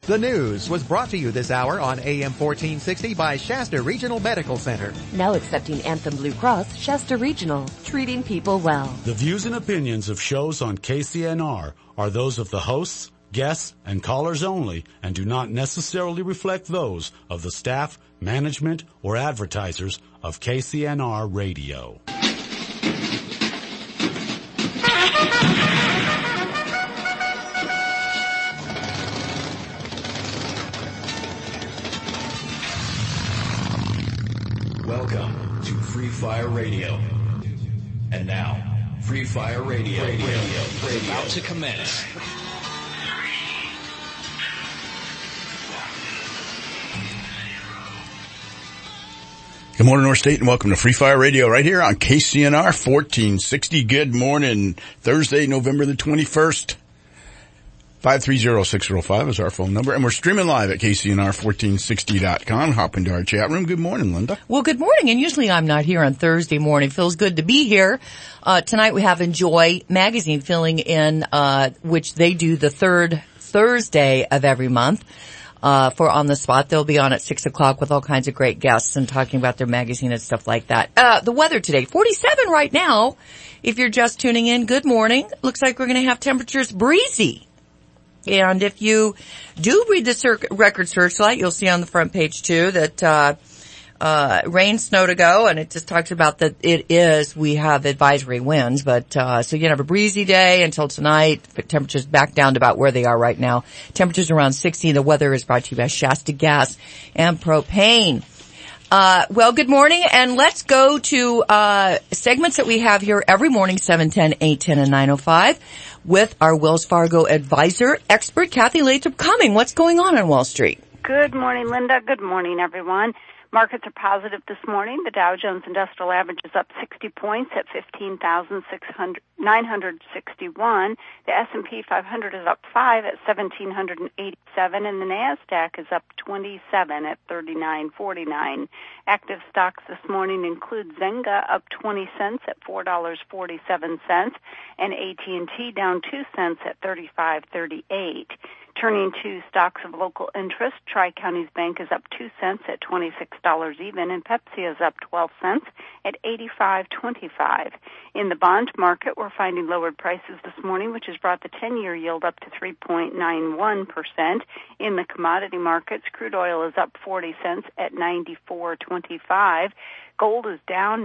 The news was brought to you this hour on AM 1460 by Shasta Regional Medical Center. Now accepting Anthem Blue Cross, Shasta Regional, treating people well. The views and opinions of shows on KCNR are those of the hosts, guests, and callers only and do not necessarily reflect those of the staff, management, or advertisers of KCNR Radio. Welcome to Free Fire Radio. And now, Free Fire Radio is about to commence. Good morning, North State, and welcome to Free Fire Radio right here on KCNR 1460. Good morning. Thursday, November the 21st. 530-6005 is our phone number, and we're streaming live at KCNR1460.com. Hop into our chat room. Good morning, Linda. Well, good morning, and usually I'm not here on Thursday morning. Feels good to be here. Tonight we have Enjoy Magazine filling in, which they do the third Thursday of every month. For On the Spot. They'll be on at 6 o'clock with all kinds of great guests and talking about their magazine and stuff like that. The weather today, 47 right now. If you're just tuning in, good morning. Looks like we're going to have temperatures breezy. And if you do read the record searchlight, you'll see on the front page too that, rain, snow to go, and it just talks about that we have advisory winds, but, so you're gonna have a breezy day until tonight. Temperatures back down to about where they are right now. Temperatures around 60. The weather is brought to you by Shasta Gas and Propane. Well, good morning, and let's go to, segments that we have here every morning, 7:10, 8:10, and 9:05. With our Wells Fargo advisor expert, Kathy Lathrop Cumming. What's going on Wall Street? Good morning, Linda. Good morning, everyone. Markets are positive this morning. The Dow Jones Industrial Average is up 60 points at 15,961. The S&P 500 is up 5 at 1,787, and the NASDAQ is up 27 at 39.49. Active stocks this morning include Zynga up 20 cents at $4.47, and AT&T down 2 cents at $35.38. Turning to stocks of local interest, Tri-Counties Bank is up 2 cents at $26 even, and Pepsi is up 12 cents at $85.25. In the bond market, we're finding lowered prices this morning, which has brought the 10-year yield up to 3.91%. In the commodity markets, crude oil is up 40 cents at $94.25. Gold is down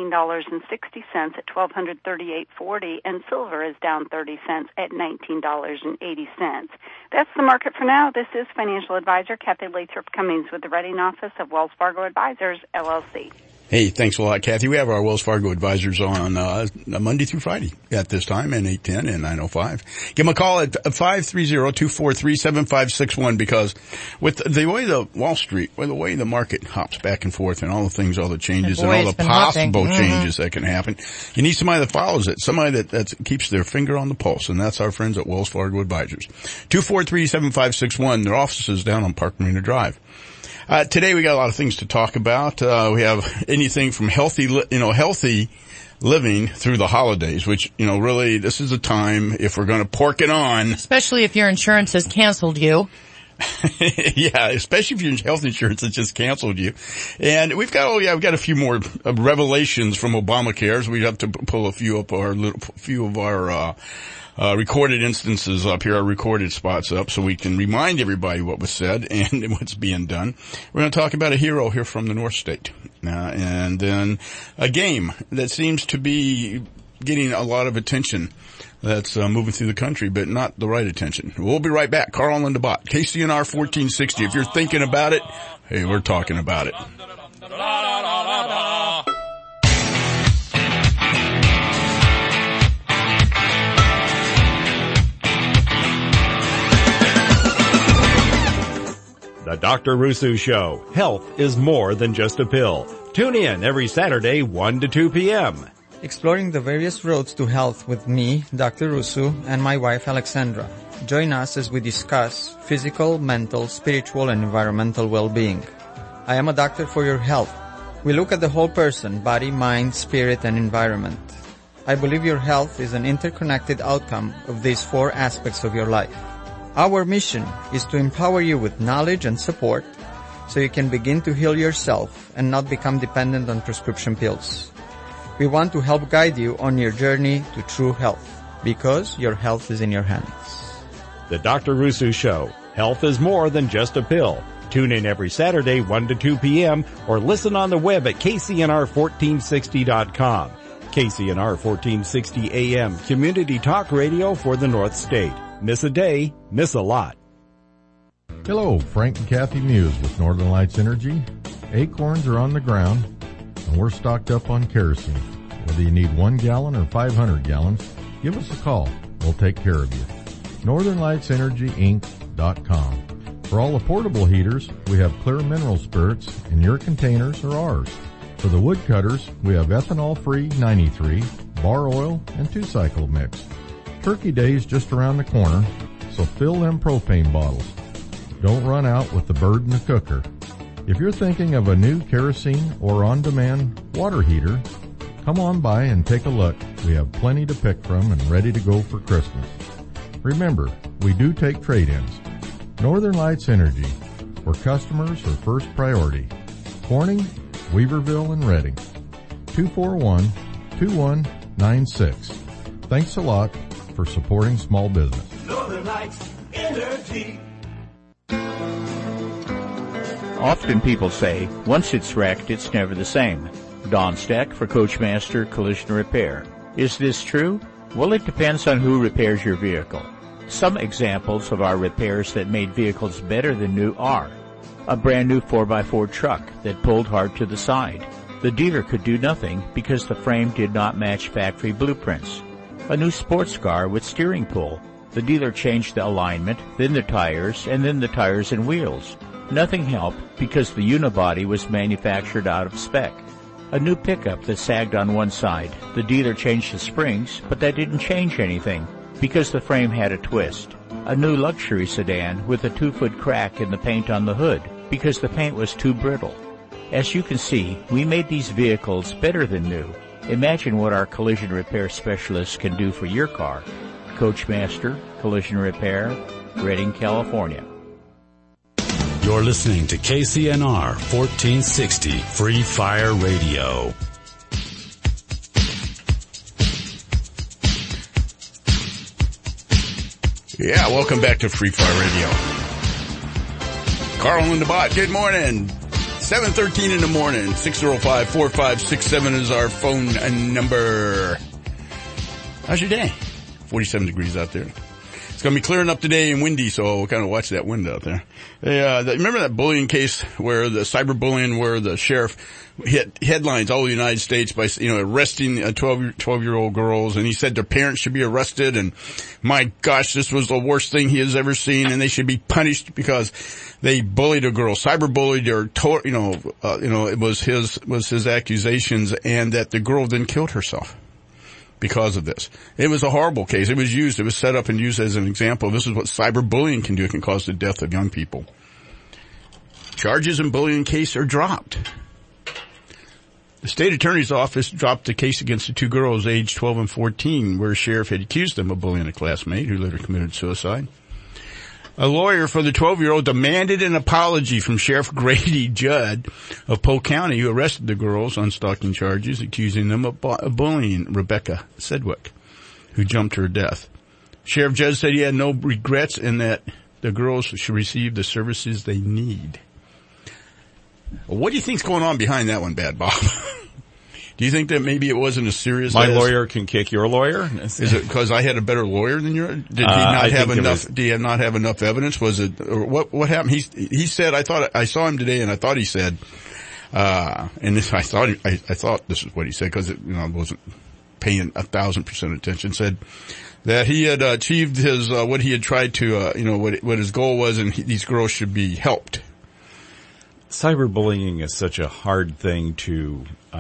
$19.60 at $1,238.40, and silver is down 30 cents at $19.80. That's the market for now. This is financial advisor Kathy Lathrop Cummings with the Reading Office of Wells Fargo Advisors, LLC. Hey, thanks a lot, Kathy. We have our Wells Fargo advisors on Monday through Friday at this time, and 8:10 and 9:05. Give them a call at 530-243-7561, because with the way the Wall Street, the way the market hops back and forth and all the things, all the changes and all the possible changes that can happen, you need somebody that follows it, somebody that keeps their finger on the pulse, and that's our friends at Wells Fargo Advisors. 243-7561. Their office is down on Park Marina Drive. Today we got a lot of things to talk about. We have anything from healthy living through the holidays, which, really this is a time if we're going to pork it on. Especially if your insurance has canceled you. Yeah, especially if your health insurance has just canceled you. And we've got a few more revelations from Obamacare. We have to pull a few of our recorded instances up here, our recorded spots up, so we can remind everybody what was said and what's being done. We're going to talk about a hero here from the North State, and then a game that seems to be getting a lot of attention that's moving through the country, but not the right attention. We'll be right back. Carl and Linda Bott, KCNR 1460. If you're thinking about it, hey, we're talking about it. The Dr. Rusu Show. Health is more than just a pill. Tune in every Saturday, 1 to 2 p.m. Exploring the various roads to health with me, Dr. Rusu, and my wife, Alexandra. Join us as we discuss physical, mental, spiritual, and environmental well-being. I am a doctor for your health. We look at the whole person, body, mind, spirit, and environment. I believe your health is an interconnected outcome of these 4 aspects of your life. Our mission is to empower you with knowledge and support so you can begin to heal yourself and not become dependent on prescription pills. We want to help guide you on your journey to true health because your health is in your hands. The Dr. Rusu Show. Health is more than just a pill. Tune in every Saturday, 1 to 2 p.m. or listen on the web at kcnr1460.com. KCNR 1460 AM, community talk radio for the North State. Miss a day, miss a lot. Hello, Frank and Kathy Muse with Northern Lights Energy. Acorns are on the ground, and we're stocked up on kerosene. Whether you need 1 gallon or 500 gallons, give us a call. We'll take care of you. NorthernLightsEnergyInc.com. For all the portable heaters, we have clear mineral spirits in your containers or ours. For the woodcutters, we have ethanol-free 93, bar oil, and 2-cycle mix. Turkey Day's just around the corner, so fill them propane bottles. Don't run out with the bird in the cooker. If you're thinking of a new kerosene or on-demand water heater, come on by and take a look. We have plenty to pick from and ready to go for Christmas. Remember, we do take trade-ins. Northern Lights Energy, where customers are first priority. Corning, Weaverville, and Redding. 241-2196. Thanks a lot for supporting small business. Northern Lights Energy. Often people say, once it's wrecked, it's never the same. Don Steck for Coachmaster Collision Repair. Is this true? Well, it depends on who repairs your vehicle. Some examples of our repairs that made vehicles better than new are a brand new 4x4 truck that pulled hard to the side. The dealer could do nothing because the frame did not match factory blueprints. A new sports car with steering pull. The dealer changed the alignment, then the tires, and then the tires and wheels. Nothing helped because the unibody was manufactured out of spec. A new pickup that sagged on one side. The dealer changed the springs, but that didn't change anything because the frame had a twist. A new luxury sedan with a 2-foot crack in the paint on the hood because the paint was too brittle. As you can see, we made these vehicles better than new. Imagine what our collision repair specialists can do for your car. Coachmaster Collision Repair, Redding, California. You're listening to KCNR 1460 Free Fire Radio. Yeah, welcome back to Free Fire Radio. Carl and the Bot, good morning. 7:13 in the morning. 605-4567 is our phone number. How's your day? 47 degrees out there. It's going to be clearing up today and windy, so we'll kind of watch that wind out there. Remember that bullying case where the cyberbullying, where the sheriff hit headlines all over the United States by, arresting 12-year-old girls, and he said their parents should be arrested, and my gosh, this was the worst thing he has ever seen, and they should be punished because they bullied a girl, cyberbullied her, it was his accusations, and that the girl then killed herself because of this. It was a horrible case. It was set up and used as an example. This is what cyberbullying can do. It can cause the death of young people. Charges in bullying case are dropped. The state attorney's office dropped the case against the 2 girls aged 12 and 14 where a sheriff had accused them of bullying a classmate who later committed suicide. A lawyer for the 12-year-old demanded an apology from Sheriff Grady Judd of Polk County, who arrested the girls on stalking charges, accusing them of bullying Rebecca Sedgwick, who jumped her death. Sheriff Judd said he had no regrets and that the girls should receive the services they need. What do you think's going on behind that one, Bad Bob? Do you think that maybe it wasn't as serious My lawyer can kick your lawyer? Is it because I had a better lawyer than yours? Did he not have enough? Did he not have enough evidence? Was it, or what happened? He said, I saw him today and I thought he said, I thought this is what he said because I wasn't paying 1,000% attention, said that he had achieved his, what he had tried to, what his goal was, and these girls should be helped. Cyberbullying is such a hard thing to,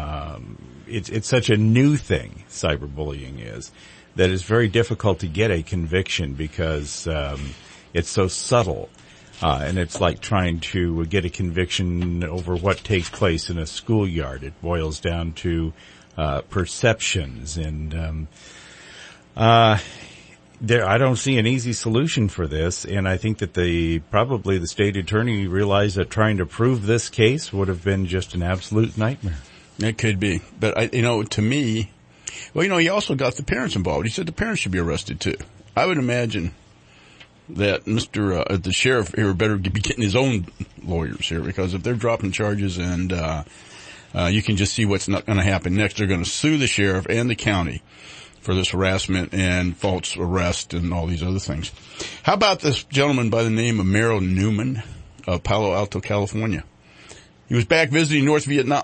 it's such a new thing, cyberbullying is, that it's very difficult to get a conviction because, it's so subtle. And it's like trying to get a conviction over what takes place in a schoolyard. It boils down to, perceptions and, I don't see an easy solution for this, and I think that probably the state attorney realized that trying to prove this case would have been just an absolute nightmare. It could be. But, to me, he also got the parents involved. He said the parents should be arrested too. I would imagine that the sheriff here better be getting his own lawyers here, because if they're dropping charges and, you can just see what's not going to happen next. They're going to sue the sheriff and the county for this harassment and false arrest and all these other things. How about this gentleman by the name of Merrill Newman of Palo Alto, California? He was back visiting North Vietnam.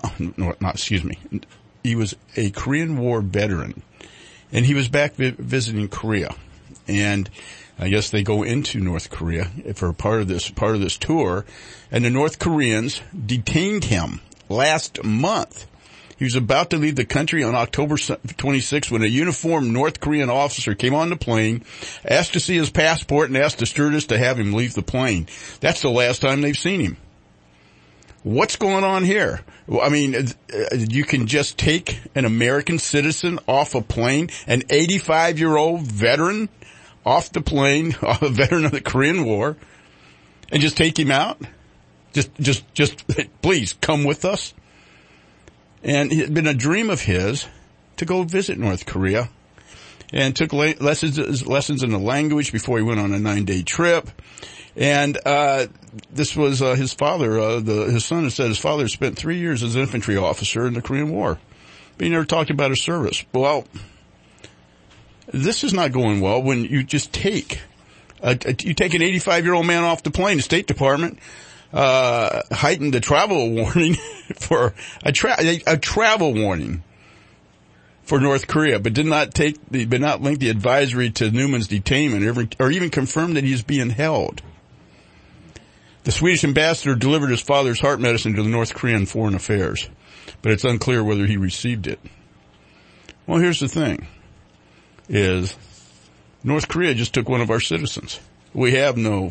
He was a Korean War veteran, and he was back visiting Korea. And I guess they go into North Korea for part of this tour, and the North Koreans detained him last month. He was about to leave the country on October 26th when a uniformed North Korean officer came on the plane, asked to see his passport, and asked the stewardess to have him leave the plane. That's the last time they've seen him. What's going on here? Well, you can just take an American citizen off a plane, an 85-year-old veteran off the plane, a veteran of the Korean War, and just take him out? Just please come with us. And it had been a dream of his to go visit North Korea, and took lessons in the language before he went on a 9-day trip. And this was his father. His son had said his father spent 3 years as an infantry officer in the Korean War, but he never talked about his service. Well, this is not going well when you just take an 85-year-old man off the plane. The State Department heightened the travel warning for a travel warning for North Korea, but did not link the advisory to Newman's detainment or even confirm that he's being held. The Swedish ambassador delivered his father's heart medicine to the North Korean Foreign Affairs, but it's unclear whether he received it. Well, here's the thing, is North Korea just took one of our citizens. We have no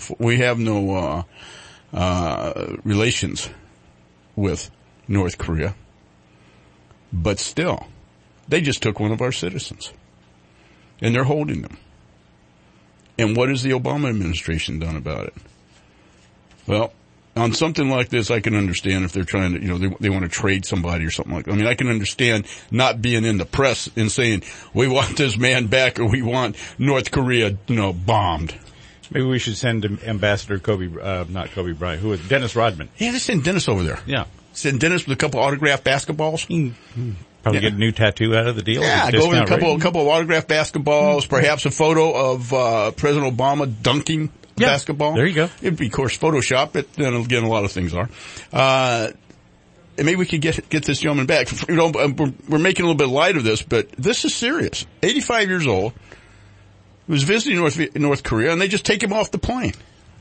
relations with North Korea, but still, they just took one of our citizens, and they're holding them. And what has the Obama administration done about it? Well, on something like this, I can understand if they're trying to, they want to trade somebody or something like that. I can understand not being in the press and saying, we want this man back, or we want North Korea, bombed. Maybe we should send Ambassador Dennis Rodman. Yeah, let's send Dennis over there. Yeah. Send Dennis with a couple autographed basketballs. Probably get a new tattoo out of the deal. Yeah, go with a couple of autographed basketballs, perhaps a photo of President Obama dunking basketball. There you go. It'd be, of course, Photoshop, but then again, a lot of things are. And maybe we could get this gentleman back. We're making a little bit light of this, but this is serious. 85 years old. He was visiting North Korea, and they just take him off the plane.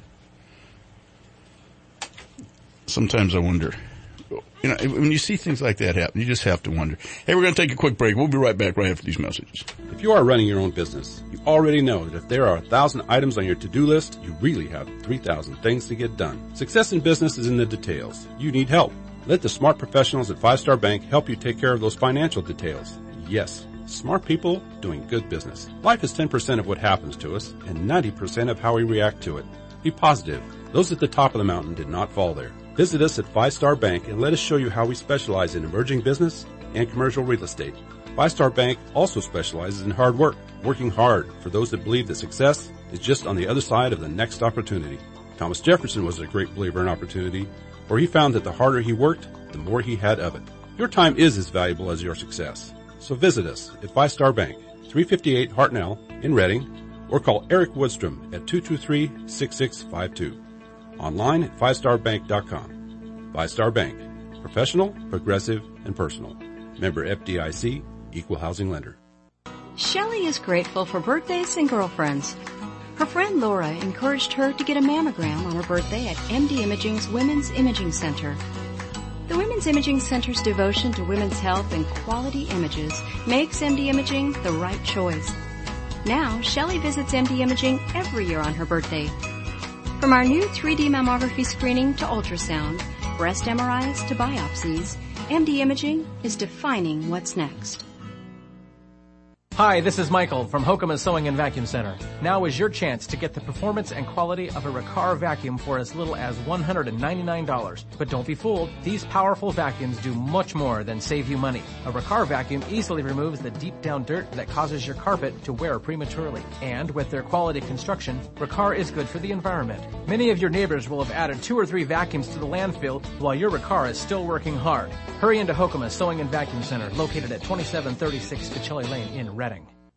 Sometimes I wonder, when you see things like that happen, you just have to wonder. Hey, we're going to take a quick break. We'll be right back right after these messages. If you are running your own business, you already know that if there are 1,000 items on your to-do list, you really have 3,000 things to get done. Success in business is in the details. You need help. Let the smart professionals at 5-Star Bank help you take care of those financial details. Yes, smart people doing good business. Life is 10% of what happens to us and 90% of how we react to it. Be positive. Those at the top of the mountain did not fall there. Visit us at 5-Star Bank and let us show you how we specialize in emerging business and commercial real estate. 5-Star Bank also specializes in hard work, working hard for those that believe that success is just on the other side of the next opportunity. Thomas Jefferson was a great believer in opportunity, for he found that the harder he worked, the more he had of it. Your time is as valuable as your success. So visit us at 5-Star Bank, 358 Hartnell in Reading, or call Eric Woodstrom at 223-6652. Online at 5starbank.com. 5-Star Bank. Professional, progressive, and personal. Member FDIC, Equal Housing Lender. Shelley is grateful for birthdays and girlfriends. Her friend Laura encouraged her to get a mammogram on her birthday at MD Imaging's Women's Imaging Center. The Women's Imaging Center's devotion to women's health and quality images makes MD Imaging the right choice. Now, Shelley visits MD Imaging every year on her birthday. From our new 3D mammography screening to ultrasound, breast MRIs to biopsies, MD Imaging is defining what's next. Hi, this is Michael from Hokema Sewing and Vacuum Center. Now is your chance to get the performance and quality of a Riccar vacuum for as little as $199. But don't be fooled, these powerful vacuums do much more than save you money. A Riccar vacuum easily removes the deep down dirt that causes your carpet to wear prematurely. And with their quality construction, Riccar is good for the environment. Many of your neighbors will have added 2 or 3 vacuums to the landfill while your Riccar is still working hard. Hurry into Hokema Sewing and Vacuum Center, located at 2736 Cachilli Lane in Reading.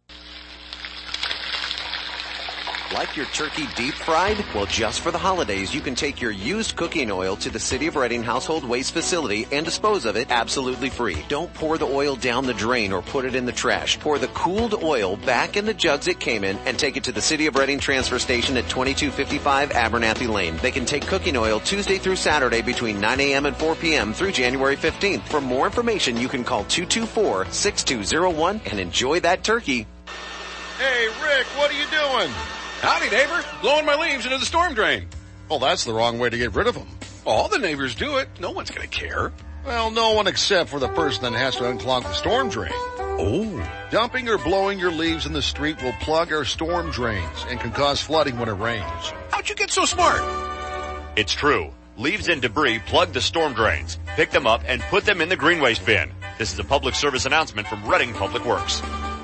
Like your turkey deep fried? Well, just for the holidays, you can take your used cooking oil to the City of Reading Household Waste Facility and dispose of it absolutely free. Don't pour the oil down the drain or put it in the trash. Pour the cooled oil back in the jugs it came in and take it to the City of Reading transfer station at 2255 Abernathy Lane. They can take cooking oil Tuesday through Saturday between 9 a.m. and 4 p.m. through January 15th. For more information, you can call 224-6201 and enjoy that turkey. Hey, Rick, what are you doing? Howdy, neighbor. Blowing my leaves into the storm drain. Well, that's the wrong way to get rid of them. All the neighbors do it. No one's going to care. Well, no one except for the person that has to unclog the storm drain. Oh. Dumping or blowing your leaves in the street will plug our storm drains and can cause flooding when it rains. How'd you get so smart? It's true. Leaves and debris plug the storm drains. Pick them up and put them in the green waste bin. This is a public service announcement from Reading Public Works.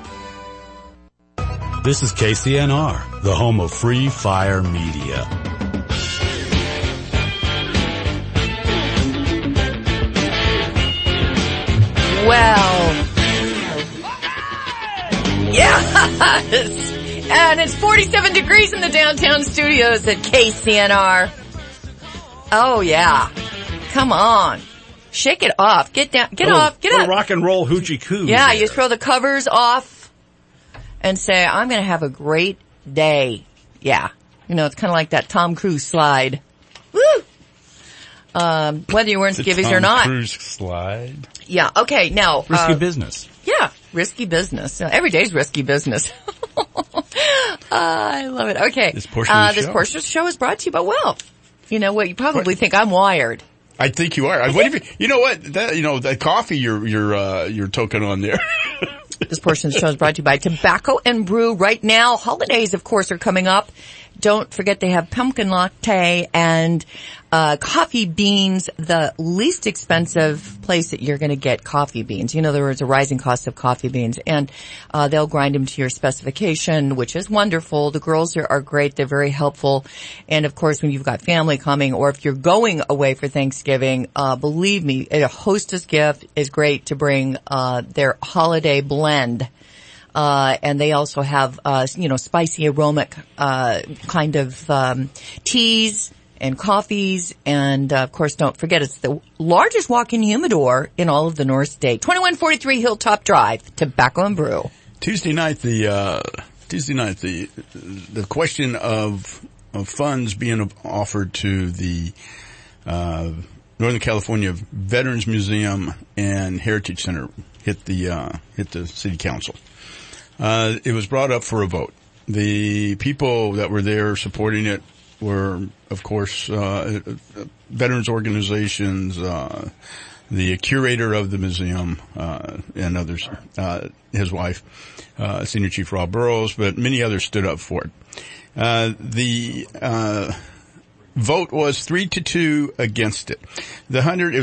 This is KCNR, the home of free fire media. Well, yes, and it's 47 degrees in the downtown studios at KCNR. Oh yeah, come on. Shake it off. Get down, get up. Rock and roll hoochie coo. Yeah, there. You throw the covers off and say, I'm going to have a great day. Yeah. You know, it's kind of like that Tom Cruise slide. Woo! Whether you're wearing skivvies or not. Tom Cruise slide. Yeah. Okay. Now. Risky business. Yeah. Risky business. Every day's risky business. I love it. Okay. This portion of the show. This portion of the show is brought to you by Wealth. You know what? You probably think I'm wired. I think you are. You know what? That coffee you're token on there. This portion of the show is brought to you by Tobacco and Brew. Right now, holidays, of course, are coming up. Don't forget they have pumpkin latte and coffee beans, the least expensive place that you're going to get coffee beans. You know, there is a rising cost of coffee beans, and they'll grind them to your specification, which is wonderful. The girls are great. They're very helpful. And, of course, when you've got family coming or if you're going away for Thanksgiving, believe me, a hostess gift is great to bring their holiday blend. And they also have, spicy aromatic, kind of, teas and coffees. And, of course, don't forget it's the largest walk-in humidor in all of the North State. 2143 Hilltop Drive, Tobacco and Brew. Tuesday night, the question of funds being offered to the, Northern California Veterans Museum and Heritage Center hit the city council. It was brought up for a vote. The people that were there supporting it were, of course, veterans organizations, the curator of the museum, and others, his wife, Senior Chief Rob Burrows, but many others stood up for it. The vote was 3-2 against it. It was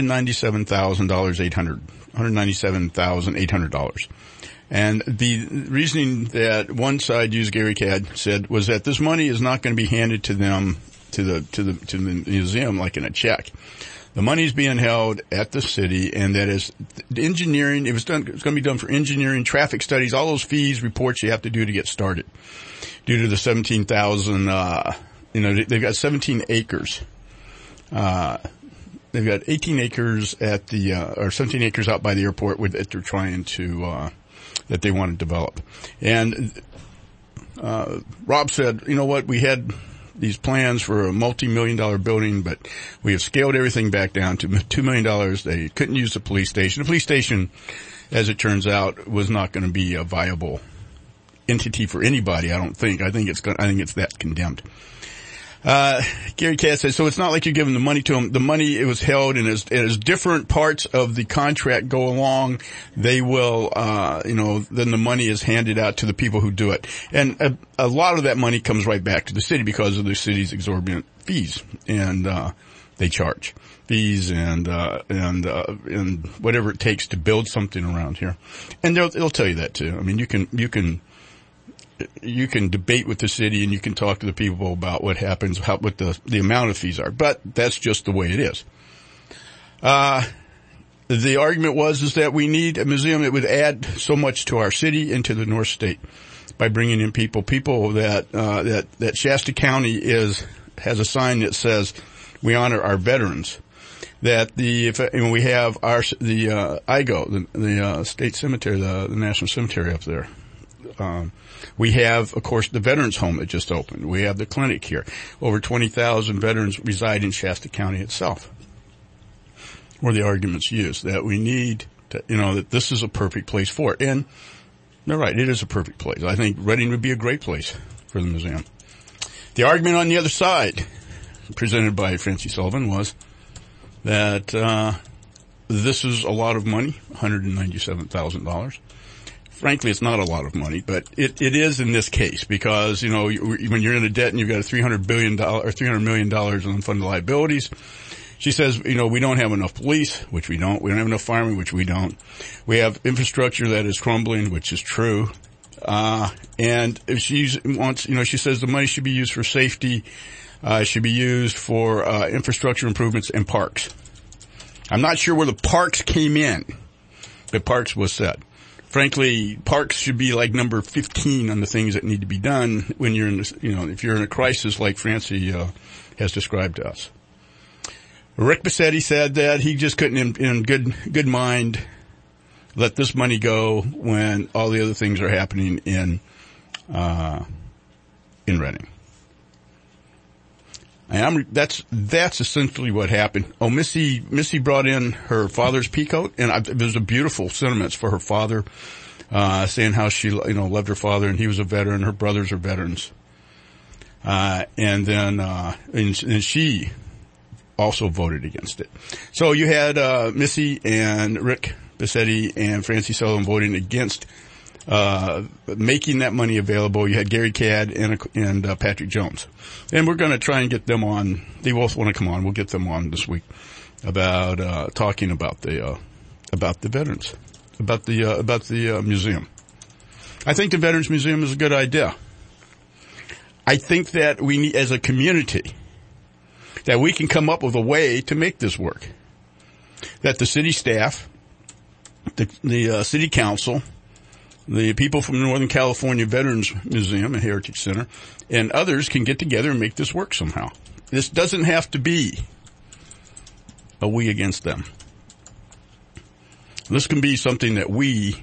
$197,800. And the reasoning that one side used, Gary Cadd said, was that this money is not going to be handed to them, to the museum like in a check. The money's being held at the city, and that is engineering. It's going to be done for engineering, traffic studies, all those fees, reports you have to do to get started. Due to the 17,000, they've got 17 acres. They've got 18 acres or 17 acres out by the airport that they're trying to, that they want to develop. And, Rob said, you know what, we had these plans for a multi-million-dollar building, but we have scaled everything back down to $2 million. They couldn't use the police station. The police station, as it turns out, was not going to be a viable entity for anybody, I don't think. I think it's that condemned. Gary Cass says, so it's not like you're giving the money to them. The money, it was held, and as different parts of the contract go along, they will, then the money is handed out to the people who do it. And a lot of that money comes right back to the city because of the city's exorbitant fees. And they charge fees and whatever it takes to build something around here. And they'll tell you that too. I mean, you can debate with the city and you can talk to the people about what happens, what the amount of fees are, but that's just the way it is. The argument is that we need a museum that would add so much to our city and to the North State by bringing in people that Shasta County has a sign that says we honor our veterans. That we have the IGO, the state cemetery, the national cemetery up there. We have, of course, the Veterans Home that just opened. We have the clinic here. Over 20,000 veterans reside in Shasta County itself. Where the argument's used that we need to, that this is a perfect place for it. And they're right, it is a perfect place. I think Reading would be a great place for the museum. The argument on the other side, presented by Francie Sullivan, was that this is a lot of money, $197,000. Frankly, it's not a lot of money, but it is in this case because, when you're in a debt and you've got $300 million in unfunded liabilities, she says, we don't have enough police, which we don't. We don't have enough firemen, which we don't. We have infrastructure that is crumbling, which is true. And if she says the money should be used for safety, should be used for, infrastructure improvements and parks. I'm not sure where the parks came in, but parks was said. Frankly, parks should be like number 15 on the things that need to be done when you're in this, if you're in a crisis like Francie, has described to us. Rick Bassetti said that he just couldn't in good mind let this money go when all the other things are happening in Reading. And that's essentially what happened. Oh, Missy brought in her father's peacoat, and there's a beautiful sentiments for her father, saying how she, loved her father and he was a veteran, her brothers are veterans. And she also voted against it. So you had, Missy and Rick Bassetti and Francie Sullivan voting against, making that money available. You had Gary Cadd and Patrick Jones. And we're going to try and get them on. They both want to come on. We'll get them on this week about, talking about the veterans, about the museum. I think the Veterans Museum is a good idea. I think that we need, as a community, that we can come up with a way to make this work. That the city staff, the city council, the people from the Northern California Veterans Museum and Heritage Center, and others can get together and make this work somehow. This doesn't have to be a we against them. This can be something that we,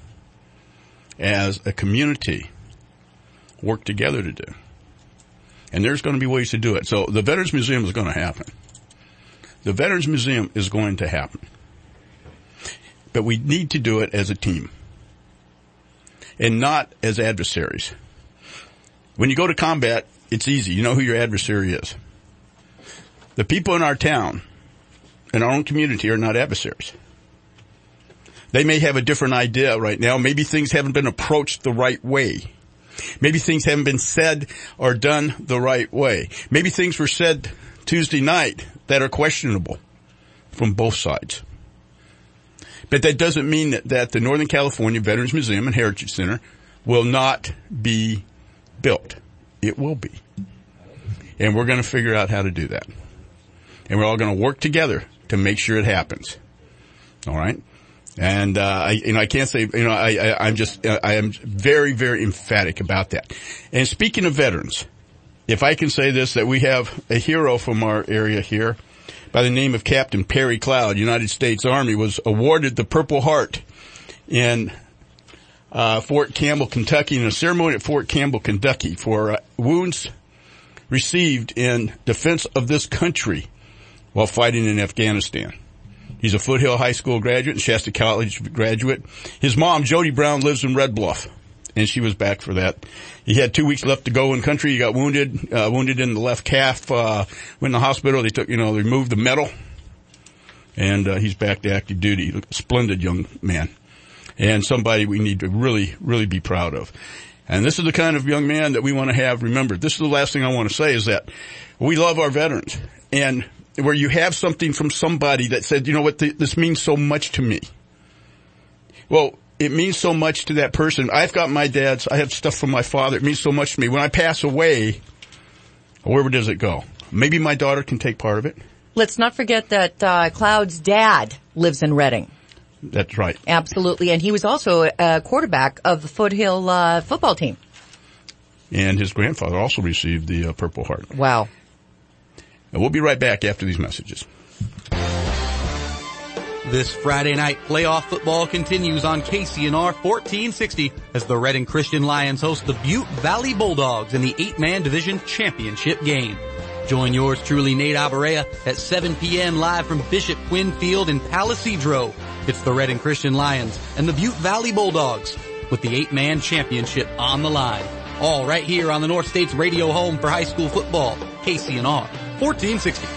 as a community, work together to do. And there's going to be ways to do it. So the Veterans Museum is going to happen. The Veterans Museum is going to happen. But we need to do it as a team. And not as adversaries. When you go to combat, it's easy. You know who your adversary is. The people in our town, in our own community, are not adversaries. They may have a different idea right now. Maybe things haven't been approached the right way. Maybe things haven't been said or done the right way. Maybe things were said Tuesday night that are questionable from both sides. But that doesn't mean that the Northern California Veterans Museum and Heritage Center will not be built. It will be. And we're going to figure out how to do that. And we're all going to work together to make sure it happens. All right? And, I can't say, I am very, very emphatic about that. And speaking of veterans, if I can say this, that we have a hero from our area here by the name of Captain Perry Cloud, United States Army, was awarded the Purple Heart in, Fort Campbell, Kentucky, in a ceremony at Fort Campbell, Kentucky for wounds received in defense of this country while fighting in Afghanistan. He's a Foothill High School graduate and Shasta College graduate. His mom, Jody Brown, lives in Red Bluff. and she was back for that. He had 2 weeks left to go in country. He got wounded in the left calf, went in the hospital. They took, removed the metal, and he's back to active duty. Splendid young man, and somebody we need to really, really be proud of. And this is the kind of young man that we want to have remembered. This is the last thing I want to say, is that we love our veterans, and where you have something from somebody that said, this means so much to me. Well, it means so much to that person. I've got my dad's, I have stuff from my father. It means so much to me. When I pass away, where does it go? Maybe my daughter can take part of it. Let's not forget that Cloud's dad lives in Reading. That's right. Absolutely. And he was also a quarterback of the Foothill football team. And his grandfather also received the Purple Heart. Wow. And we'll be right back after these messages. This Friday night, playoff football continues on KCNR 1460 as the Reading Christian Lions host the Butte Valley Bulldogs in the 8-man division championship game. Join yours truly, Nate Alvarez, at 7 p.m. live from Bishop Quinn Field in Palisadro. It's the Reading Christian Lions and the Butte Valley Bulldogs with the 8-man championship on the line. All right here on the North State's radio home for high school football, KCNR 1460.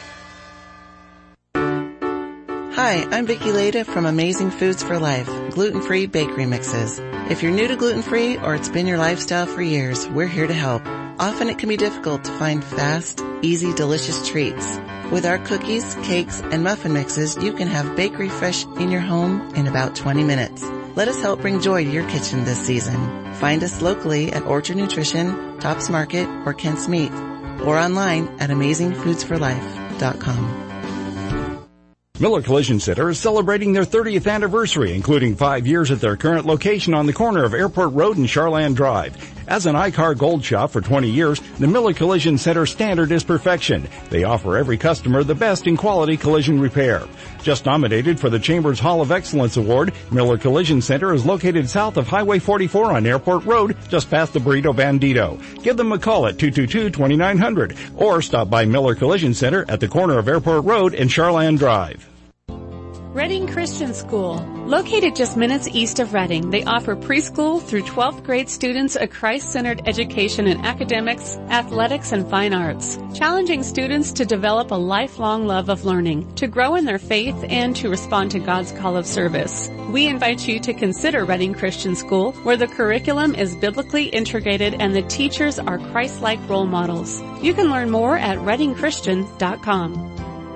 Hi, I'm Vicki Leda from Amazing Foods for Life, gluten-free bakery mixes. If you're new to gluten-free or it's been your lifestyle for years, we're here to help. Often it can be difficult to find fast, easy, delicious treats. With our cookies, cakes, and muffin mixes, you can have bakery fresh in your home in about 20 minutes. Let us help bring joy to your kitchen this season. Find us locally at Orchard Nutrition, Tops Market, or Kent's Meat, or online at AmazingFoodsForLife.com. Miller Collision Center is celebrating their 30th anniversary, including 5 years at their current location on the corner of Airport Road and Charland Drive. As an iCar Gold shop for 20 years, the Miller Collision Center standard is perfection. They offer every customer the best in quality collision repair. Just nominated for the Chambers Hall of Excellence Award, Miller Collision Center is located south of Highway 44 on Airport Road, just past the Burrito Bandito. Give them a call at 222-2900 or stop by Miller Collision Center at the corner of Airport Road and Charland Drive. Reading Christian School. Located just minutes east of Reading, they offer preschool through 12th grade students a Christ-centered education in academics, athletics, and fine arts, challenging students to develop a lifelong love of learning, to grow in their faith, and to respond to God's call of service. We invite you to consider Reading Christian School, where the curriculum is biblically integrated and the teachers are Christ-like role models. You can learn more at readingchristian.com.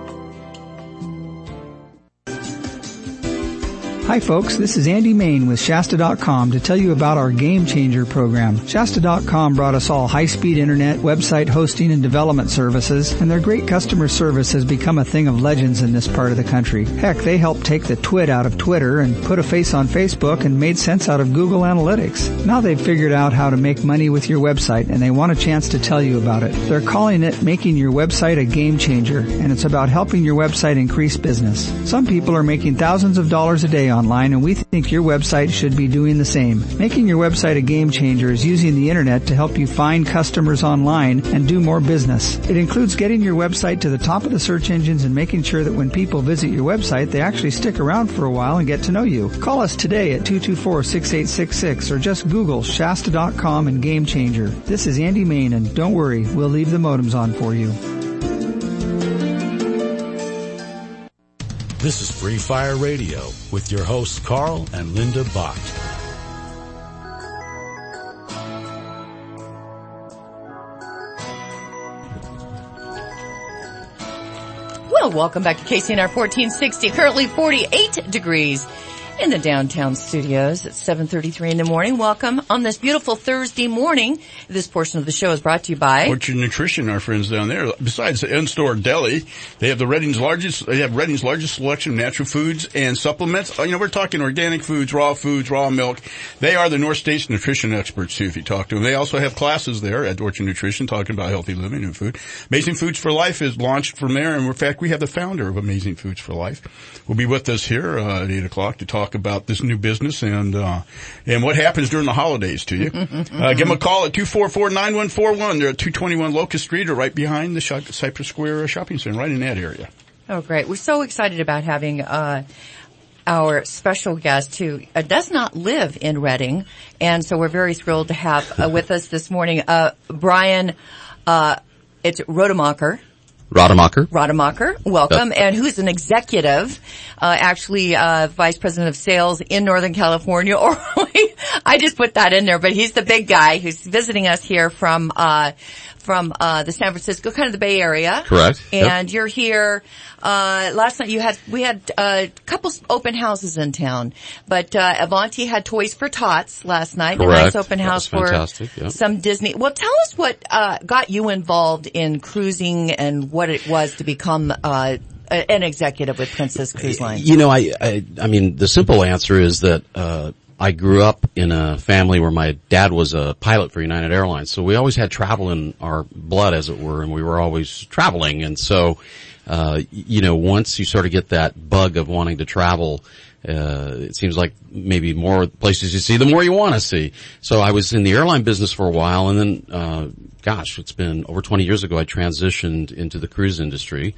Hi folks, this is Andy Main with Shasta.com to tell you about our Game Changer program. Shasta.com brought us all high-speed internet, website hosting, and development services, and their great customer service has become a thing of legends in this part of the country. Heck, they helped take the twit out of Twitter and put a face on Facebook and made sense out of Google Analytics. Now they've figured out how to make money with your website, and they want a chance to tell you about it. They're calling it Making Your Website a Game Changer, and it's about helping your website increase business. Some people are making thousands of dollars a day online, and we think your website should be doing the same. Making your website a game changer is using the internet to help you find customers online and do more business. It includes getting your website to the top of the search engines and making sure that when people visit your website, they actually stick around for a while and get to know you. Call us today at 224-6866 or just Google Shasta.com and Game Changer. This is Andy Main, and don't worry, we'll leave the modems on for you. This is Free Fire Radio with your hosts Carl and Linda Bott. Well, welcome back to KCNR 1460. Currently 48 degrees in the downtown studios at 7:33 in the morning. Welcome on this beautiful Thursday morning. This portion of the show is brought to you by Orchard Nutrition, our friends down there. Besides the in-store deli, they have Reading's largest selection of natural foods and supplements. We're talking organic foods, raw milk. They are the North State's nutrition experts too, if you talk to them. They also have classes there at Orchard Nutrition talking about healthy living and food. Amazing Foods for Life is launched from there, and in fact, we have the founder of Amazing Foods for Life will be with us here at 8 o'clock to talk about this new business and what happens during the holidays to you. Give them a call at 244-9141. They're at 221 Locust Street or right behind the Cypress Square Shopping Center, right in that area. Oh, great. We're so excited about having our special guest who does not live in Reading, and so we're very thrilled to have with us this morning Brian. It's Rodemacher. Rodemacher, welcome, and who's an executive, actually vice president of sales in Northern California. Or I just put that in there, but he's the big guy who's visiting us here from the San Francisco, kind of the Bay Area. Correct. And you're here. Last night we had a couple open houses in town, but Avanti had Toys for Tots last night. Correct. A nice open house for some Disney. Well, tell us what got you involved in cruising and what it was to become an executive with Princess Cruise Line. You know, I mean, the simple answer is that I grew up in a family where my dad was a pilot for United Airlines, so we always had travel in our blood, as it were, and we were always traveling. And so, you know, once you sort of get that bug of wanting to travel, it seems like maybe more places you see, the more you want to see. So I was in the airline business for a while, and then, gosh, it's been over 20 years ago I transitioned into the cruise industry.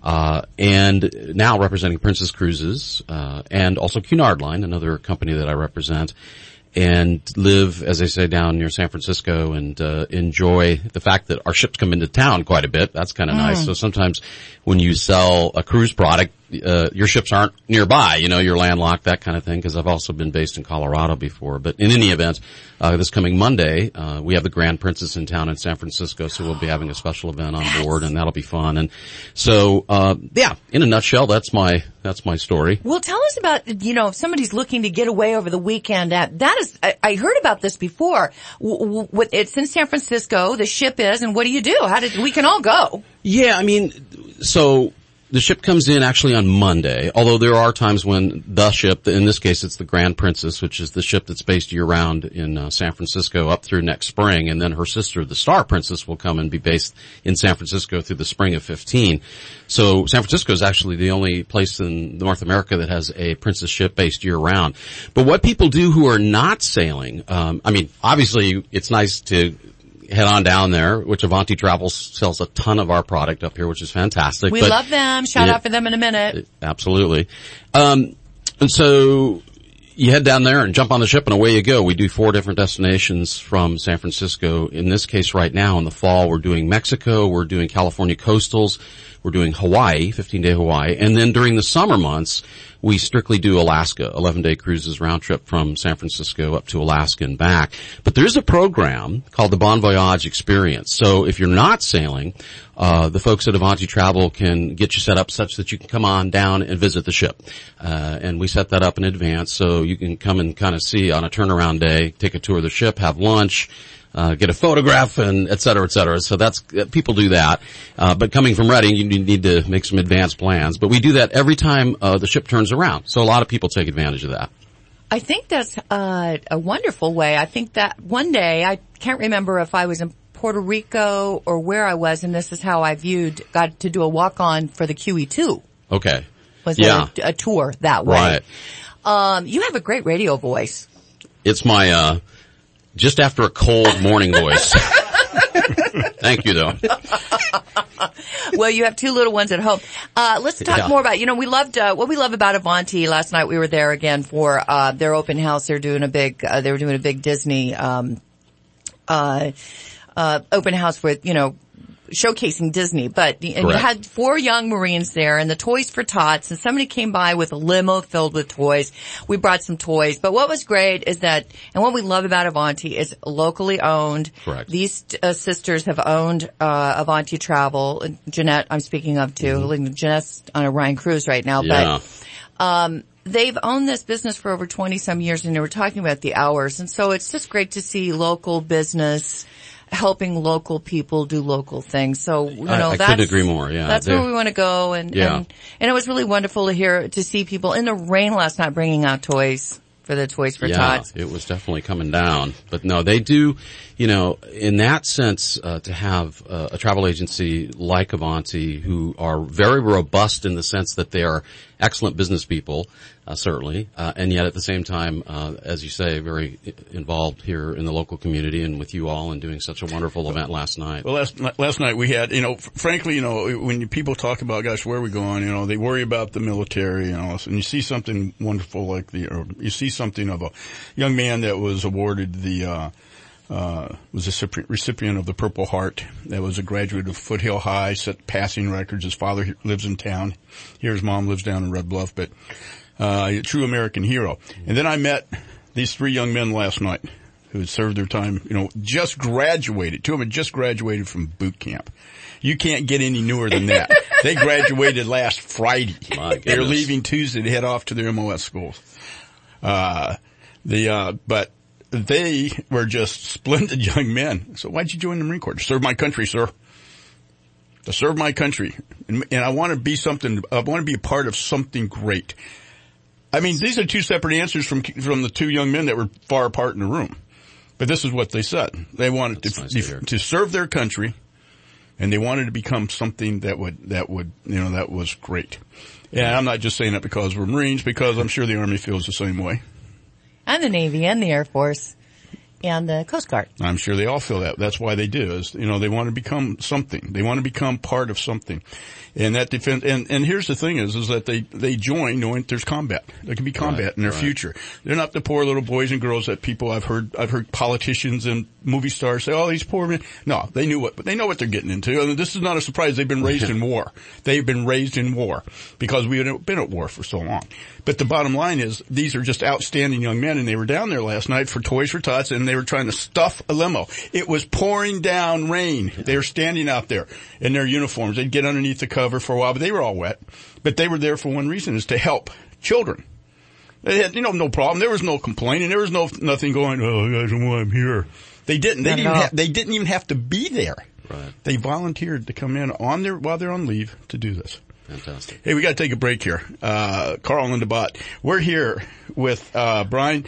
And now representing Princess Cruises, and also Cunard Line, another company that I represent, and live, as I say, down near San Francisco, and enjoy the fact that our ships come into town quite a bit. That's kind of nice. So sometimes when you sell a cruise product, your ships aren't nearby, you know, you're landlocked, that kind of thing, because I've also been based in Colorado before. But in any event, this coming Monday, we have the Grand Princess in town in San Francisco, so we'll be having a special event on board, and that'll be fun. And so, yeah, in a nutshell, that's my story. Well, tell us about, you know, if somebody's looking to get away over the weekend, I heard about this before. It's in San Francisco, the ship is, and what do you do? We can all go? Yeah, I mean, so the ship comes in actually on Monday, although there are times when the ship, in this case it's the Grand Princess, which is the ship that's based year-round in San Francisco up through next spring, and then her sister, the Star Princess, will come and be based in San Francisco through the spring of 15. So San Francisco is actually the only place in North America that has a Princess ship based year-round. But what people do who are not sailing, I mean, obviously it's nice to head on down there, which Avanti Travel sells a ton of our product up here, which is fantastic. We love them. Shout out for them in a minute. Absolutely. And so you head down there and jump on the ship and away you go. We do 4 different destinations from San Francisco. In this case right now in the fall, we're doing Mexico, we're doing California coastals, we're doing Hawaii, 15-day Hawaii, and then during the summer months, we strictly do Alaska, 11-day cruises round trip from San Francisco up to Alaska and back. But there's a program called the Bon Voyage Experience. So if you're not sailing, the folks at Avanti Travel can get you set up such that you can come on down and visit the ship. And we set that up in advance so you can come and kind of see on a turnaround day, take a tour of the ship, have lunch, get a photograph, and et cetera, et cetera. So that's, people do that. But coming from Reading, you need to make some advanced plans. But we do that every time, the ship turns around. So a lot of people take advantage of that. I think that's, a wonderful way. I think that one day, I can't remember if I was in Puerto Rico or where I was, and this is how I got to do a walk-on for the QE2. Okay. Was a tour that way. Right. You have a great radio voice. It's my, just after a cold morning voice. Thank you, though. Well, you have 2 little ones at home. Let's talk more about, we loved, what we love about Avanti. Last night we were there again for, their open house. They were doing a big Disney, open house with, showcasing Disney, and you had 4 young Marines there and the Toys for Tots, and somebody came by with a limo filled with toys. We brought some toys, but what was great is that, and what we love about Avanti is locally owned. Correct. These sisters have owned Avanti Travel. Jeanette, I'm speaking of too. Mm-hmm. Jeanette's on a Ryan cruise right now, but they've owned this business for over 20 some years, and they were talking about the hours, and so it's just great to see local business helping local people do local things. So, I couldn't agree more. Yeah. That's where we want to go. And it was really wonderful to see people in the rain last night bringing out toys for the Toys for Tots. It was definitely coming down. But no, they do, in that sense, to have a travel agency like Avanti who are very robust in the sense that they are excellent business people, certainly, and yet at the same time, as you say, very involved here in the local community and with you all and doing such a wonderful event last night. Well, last night we had, frankly, when people talk about, gosh, where are we going, they worry about the military, and you see something wonderful like you see something of a young man that was awarded was a recipient of the Purple Heart, that was a graduate of Foothill High, set passing records. His father lives in town. Here his mom lives down in Red Bluff, but a true American hero. And then I met these 3 young men last night who had served their time, just graduated. 2 of them had just graduated from boot camp. You can't get any newer than that. They graduated last Friday. They're leaving Tuesday to head off to their MOS schools. But they were just splendid young men. So why'd you join the Marine Corps? To serve my country, sir. To serve my country. And I want to be I want to be a part of something great. I mean, these are 2 separate answers from the 2 young men that were far apart in the room. But this is what they said. They wanted to serve their country, and they wanted to become something that was great. And I'm not just saying that because we're Marines, because I'm sure the Army feels the same way. And the Navy and the Air Force and the Coast Guard. I'm sure they all feel that. That's why they do, they want to become something. They want to become part of something. And that and here's the thing is that they join knowing there's combat. There can be combat in their future. They're not the poor little boys and girls that I've heard politicians and movie stars say, oh, these poor men. No, they know what they're getting into. And this is not a surprise. They've been raised in war. They've been raised in war because we've been at war for so long. But the bottom line is these are just outstanding young men, and they were down there last night for Toys for Tots, and they were trying to stuff a limo. It was pouring down rain. They were standing out there in their uniforms. They'd get underneath the cover for a while, but they were all wet. But they were there for one reason, is to help children. They had, no problem. There was no complaining. There was nothing going, oh, guys, I'm here. They didn't. They didn't even have to be there. Right. They volunteered to come in while they're on leave to do this. Fantastic. Hey, we got to take a break here. Carl and Linda Bott. We're here with Brian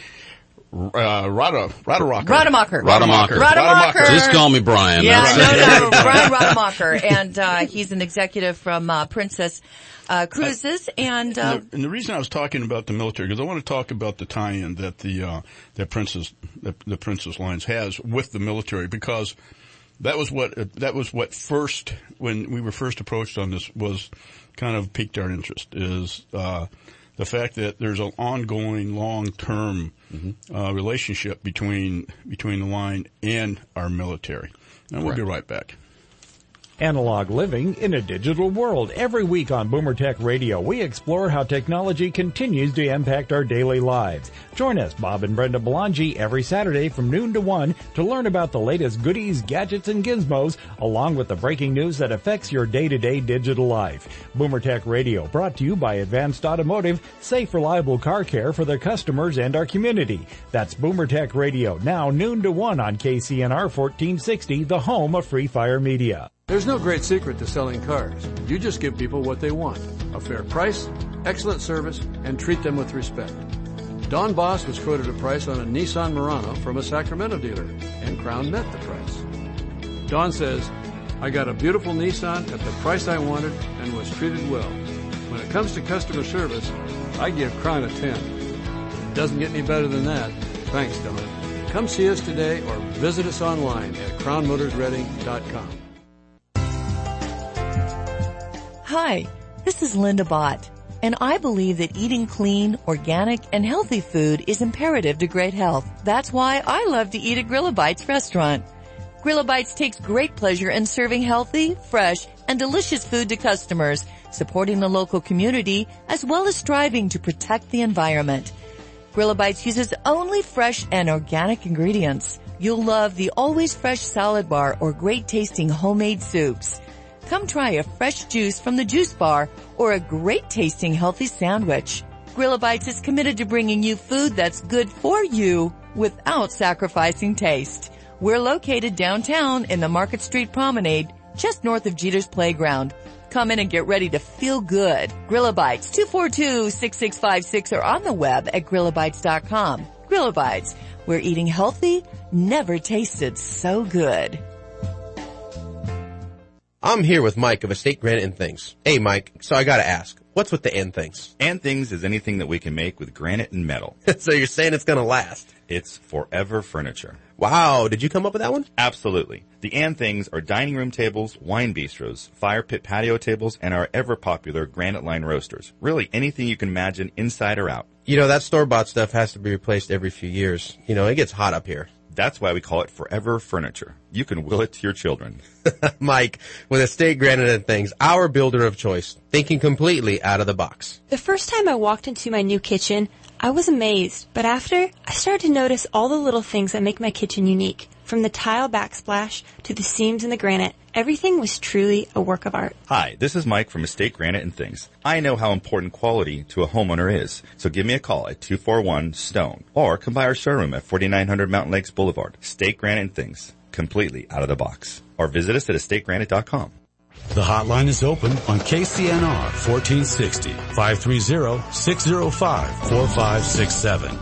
Rademacher. Just call me Brian. Yeah, no, Brian Rademacher, and he's an executive from Princess Cruises, and the reason I was talking about the military, because I want to talk about the tie-in that the Princess Lines has with the military, because that was what first, when we were first approached on this, was kind of piqued our interest, is the fact that there's an ongoing long-term relationship between the line and our military. And we'll be right back. Analog living in a digital world. Every week on Boomer Tech Radio, we explore how technology continues to impact our daily lives. Join us, Bob and Brenda Belangi, every Saturday from noon to 1 to learn about the latest goodies, gadgets, and gizmos, along with the breaking news that affects your day-to-day digital life. Boomer Tech Radio, brought to you by Advanced Automotive, safe, reliable car care for their customers and our community. That's Boomer Tech Radio, now noon to 1 on KCNR 1460, the home of Free Fire Media. There's no great secret to selling cars. You just give people what they want. A fair price, excellent service, and treat them with respect. Don Boss was quoted a price on a Nissan Murano from a Sacramento dealer, and Crown met the price. Don says, I got a beautiful Nissan at the price I wanted and was treated well. When it comes to customer service, I give Crown a 10. It doesn't get any better than that. Thanks, Don. Come see us today or visit us online at crownmotorsreading.com. Hi, this is Linda Bott, and I believe that eating clean, organic, and healthy food is imperative to great health. That's why I love to eat at Grillabites restaurant. Grillabites takes great pleasure in serving healthy, fresh, and delicious food to customers, supporting the local community, as well as striving to protect the environment. Grillabites uses only fresh and organic ingredients. You'll love the always fresh salad bar or great tasting homemade soups. Come try a fresh juice from the juice bar or a great tasting healthy sandwich. Grillabites is committed to bringing you food that's good for you without sacrificing taste. We're located downtown in the Market Street Promenade, just north of Jeter's Playground. Come in and get ready to feel good. Grillabites, 242-6656, or on the web at grillabites.com. Grillabites, where eating healthy never tasted so good. I'm here with Mike of Estate Granite and Things. Hey, Mike, so I gotta ask, what's with the and things? And things is anything that we can make with granite and metal. So you're saying it's gonna last? It's forever furniture. Wow, did you come up with that one? Absolutely. The and things are dining room tables, wine bistros, fire pit patio tables, and our ever popular granite line roasters. Really anything you can imagine inside or out. You know, that store-bought stuff has to be replaced every few years. You know, it gets hot up here. That's why we call it forever furniture. You can will it to your children. Mike, with Estate Granite and Things, our builder of choice, thinking completely out of the box. The first time I walked into my new kitchen, I was amazed, but after, I started to notice all the little things that make my kitchen unique. From the tile backsplash to the seams in the granite, everything was truly a work of art. Hi, this is Mike from Estate Granite and Things. I know how important quality to a homeowner is, so give me a call at 241-STONE or come by our showroom at 4900 Mountain Lakes Boulevard. Estate Granite and Things, completely out of the box. Or visit us at estategranite.com. The hotline is open on KCNR 1460, 530-605-4567.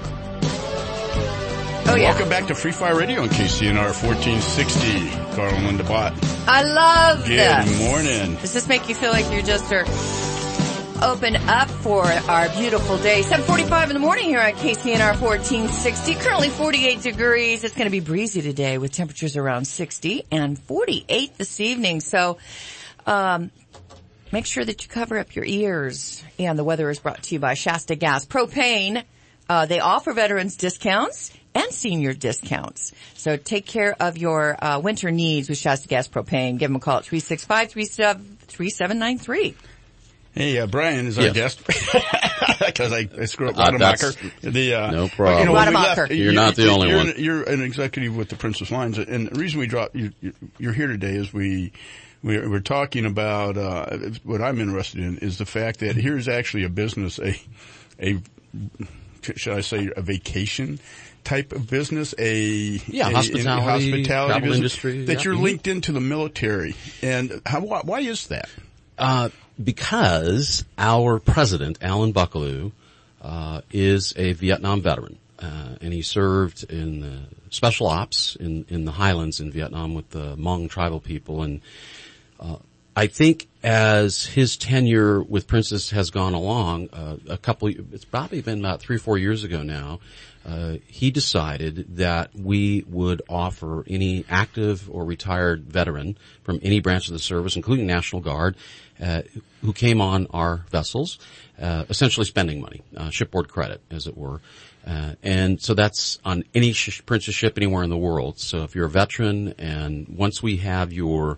Oh, yeah. Welcome back to Free Fire Radio on KCNR 1460. Carl and Linda Bott. I love this. Good morning. Does this make you feel like you just are open up for our beautiful day? 7:45 in the morning here on KCNR 1460. Currently 48 degrees. It's going to be breezy today with temperatures around 60 and 48 this evening. So, make sure that you cover up your ears. And the weather is brought to you by Shasta Gas Propane. They offer veterans discounts and senior discounts. So take care of your winter needs with Shasta Gas Propane. Give them a call at 365-3793. Hey, Brian is our guest. Because I screw up Rademacher. No problem. Rademacher. You're not the only one. You're an executive with the Princess Lines, and the reason we dropped you're here today is we're talking about what I'm interested in is the fact that here's actually a business, should I say a vacation type of business, hospitality travel business, industry that you're linked into the military. And why is that? Because our president, Alan Buckelew, is a Vietnam veteran. And he served in the special ops in the highlands in Vietnam with the Hmong tribal people. And, I think as his tenure with Princess has gone along, it's probably been about 3 or 4 years ago now, he decided that we would offer any active or retired veteran from any branch of the service, including National Guard, who came on our vessels, essentially spending money, shipboard credit, as it were. And so that's on any Princess ship anywhere in the world. So if you're a veteran and once we have your,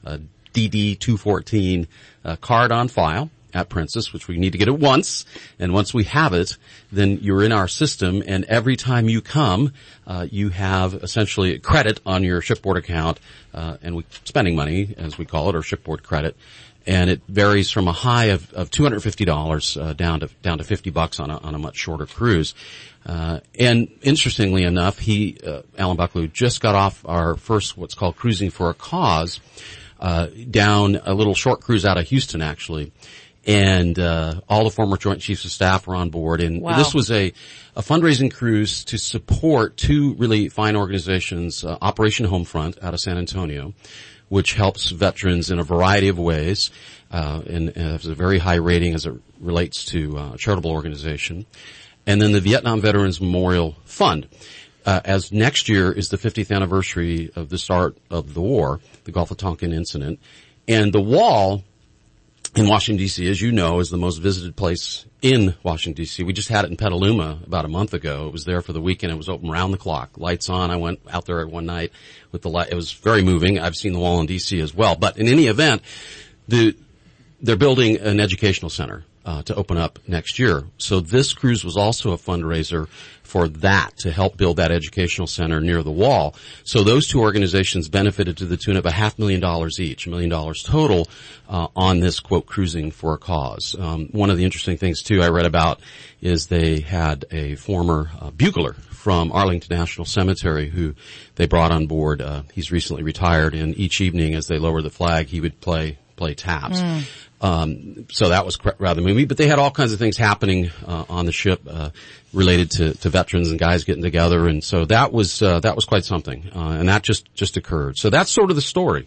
DD-214 card on file at Princess, which we need to get it once, and once we have it, then you're in our system, and every time you come, you have essentially credit on your shipboard account, and spending money, as we call it, or shipboard credit. And it varies from a high of $250 down to $50 on a much shorter cruise. And interestingly enough, Alan Buckelew just got off our first what's called Cruising for a Cause, down a little short cruise out of Houston, actually. And all the former Joint Chiefs of Staff were on board. And this was a fundraising cruise to support 2 really fine organizations, Operation Homefront out of San Antonio, which helps veterans in a variety of ways, and has a very high rating as it relates to a charitable organization. And then the Vietnam Veterans Memorial Fund. As next year is the 50th anniversary of the start of the war, the Gulf of Tonkin incident. And the Wall in Washington, D.C., as you know, is the most visited place in Washington, D.C. We just had it in Petaluma about a month ago. It was there for the weekend. It was open round the clock. Lights on. I went out there one night with the light. It was very moving. I've seen the Wall in D.C. as well. But in any event, they're building an educational center to open up next year. So this cruise was also a fundraiser for that, to help build that educational center near the Wall. So those 2 organizations benefited to the tune of $500,000 each, $1 million total, on this, quote, Cruising for a Cause. One of the interesting things too I read about is they had a former bugler from Arlington National Cemetery who they brought on board. He's recently retired, and each evening as they lower the flag, he would play taps. So that was rather moving, but they had all kinds of things happening on the ship related to veterans and guys getting together, and so that was quite something, and that just occurred. So that's sort of the story.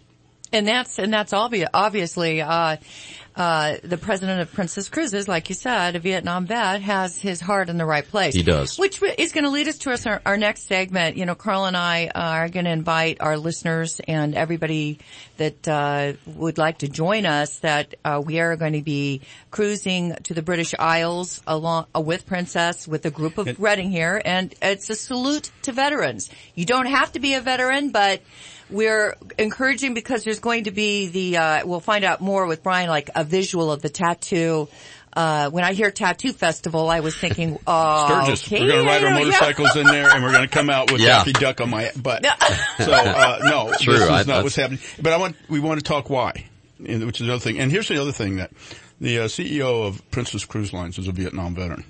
And that's obviously, the president of Princess Cruises, like you said, a Vietnam vet, has his heart in the right place. He does. Which is going to lead us to our next segment. You know, Carl and I are going to invite our listeners and everybody that would like to join us that we are going to be cruising to the British Isles along with Princess with a group of Reading here, and it's a salute to veterans. You don't have to be a veteran, but we're encouraging because there's going to be we'll find out more with Brian, like a visual of the tattoo. When I hear tattoo festival, I was thinking, Sturgis. Okay, we're going to ride our motorcycles in there, and we're going to come out with Daffy Duck on my butt. So, no, True. This is not what's happening. But we want to talk why, which is the other thing. And here's the other thing, that the CEO of Princess Cruise Lines is a Vietnam veteran.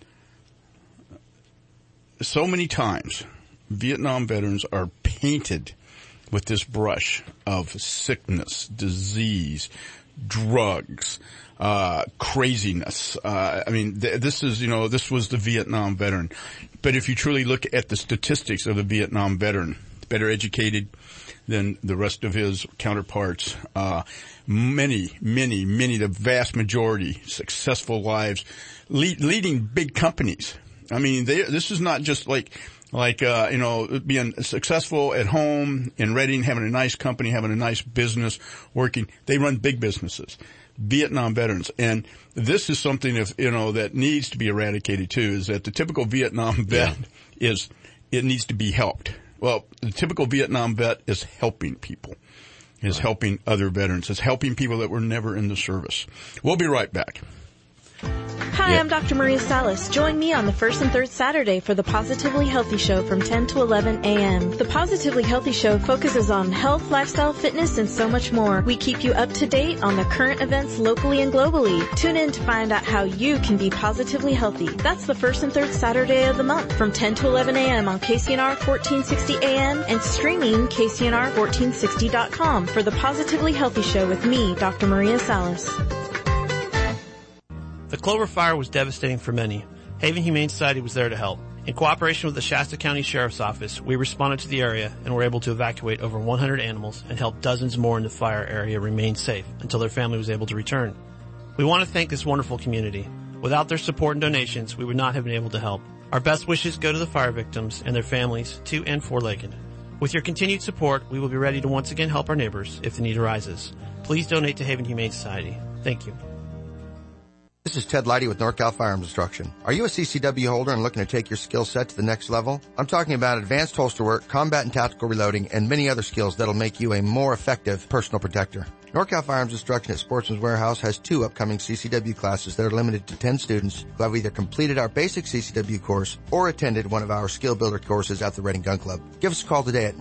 So many times, Vietnam veterans are painted with this brush of sickness, disease, drugs, craziness. This was the Vietnam veteran. But if you truly look at the statistics of the Vietnam veteran, better educated than the rest of his counterparts, many, the vast majority, successful lives, leading big companies. I mean, this is not just like being successful at home in Reading, having a nice company, having a nice business, working. They run big businesses. Vietnam veterans. And this is something that needs to be eradicated too, is that the typical Vietnam vet it needs to be helped. Well, the typical Vietnam vet is helping people, is helping other veterans, is helping people that were never in the service. We'll be right back. Hi, I'm Dr. Maria Salas. Join me on the first and third Saturday for the Positively Healthy Show from 10 to 11 a.m. The Positively Healthy Show focuses on health, lifestyle, fitness, and so much more. We keep you up to date on the current events locally and globally. Tune in to find out how you can be positively healthy. That's the first and third Saturday of the month from 10 to 11 a.m. on KCNR 1460 AM and streaming KCNR1460.com for the Positively Healthy Show with me, Dr. Maria Salas. The Clover Fire was devastating for many. Haven Humane Society was there to help. In cooperation with the Shasta County Sheriff's Office, we responded to the area and were able to evacuate over 100 animals and help dozens more in the fire area remain safe until their family was able to return. We want to thank this wonderful community. Without their support and donations, we would not have been able to help. Our best wishes go to the fire victims and their families, to and for Lakin. With your continued support, we will be ready to once again help our neighbors if the need arises. Please donate to Haven Humane Society. Thank you. This is Ted Leidy with NorCal Firearms Instruction. Are you a CCW holder and looking to take your skill set to the next level? I'm talking about advanced holster work, combat and tactical reloading, and many other skills that'll make you a more effective personal protector. NorCal Firearms Instruction at Sportsman's Warehouse has 2 upcoming CCW classes that are limited to 10 students who have either completed our basic CCW course or attended one of our skill builder courses at the Reading Gun Club. Give us a call today at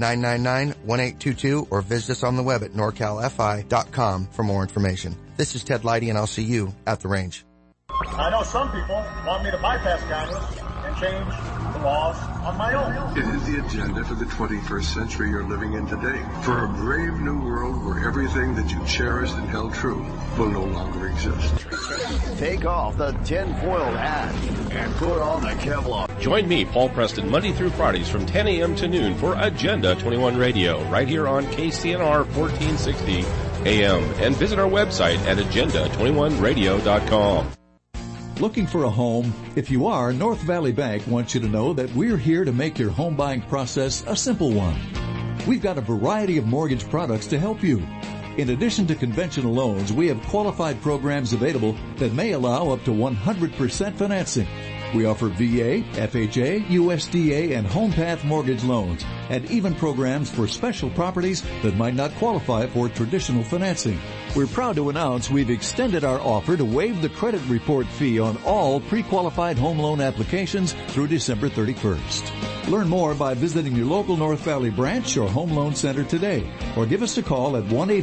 999-1822 or visit us on the web at norcalfi.com for more information. This is Ted Leidy, and I'll see you at the range. I know some people want me to bypass Congress and change the laws on my own. It is the agenda for the 21st century you're living in today. For a brave new world where everything that you cherished and held true will no longer exist. Take off the tin-foiled hat and put on the Kevlar. Join me, Paul Preston, Monday through Fridays from 10 a.m. to noon for Agenda 21 Radio, right here on KCNR 1460 AM. And visit our website at agenda21radio.com. Looking for a home? If you are, North Valley Bank wants you to know that we're here to make your home buying process a simple one. We've got a variety of mortgage products to help you. In addition to conventional loans, we have qualified programs available that may allow up to 100% financing. We offer VA, FHA, USDA, and HomePath mortgage loans, and even programs for special properties that might not qualify for traditional financing. We're proud to announce we've extended our offer to waive the credit report fee on all pre-qualified home loan applications through December 31st. Learn more by visiting your local North Valley branch or home loan center today, or give us a call at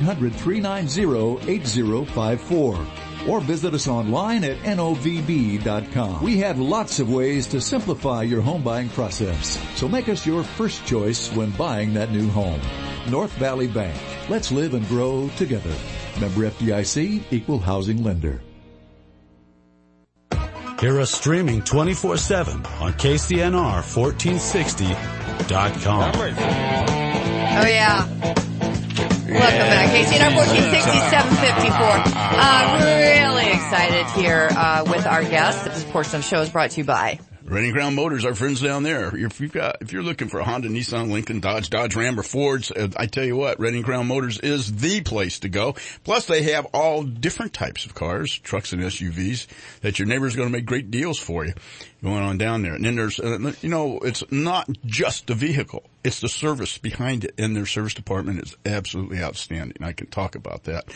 1-800-390-8054. Or visit us online at novb.com. We have lots of ways to simplify your home buying process. So make us your first choice when buying that new home. North Valley Bank. Let's live and grow together. Member FDIC, Equal Housing Lender. Hear us streaming 24/7 on KCNR1460.com. Oh, yeah. Welcome back. KCNR 1460, 754. Really excited here with our guest. This portion of the show is brought to you by Redding Crown Motors, our friends down there. If you're looking for a Honda, Nissan, Lincoln, Dodge, Ram, or Fords, I tell you what, Redding Crown Motors is the place to go. Plus, they have all different types of cars, trucks and SUVs that your neighbor's going to make great deals for you going on down there. And then there's, it's not just the vehicle. It's the service behind it, and their service department is absolutely outstanding. I can talk about that.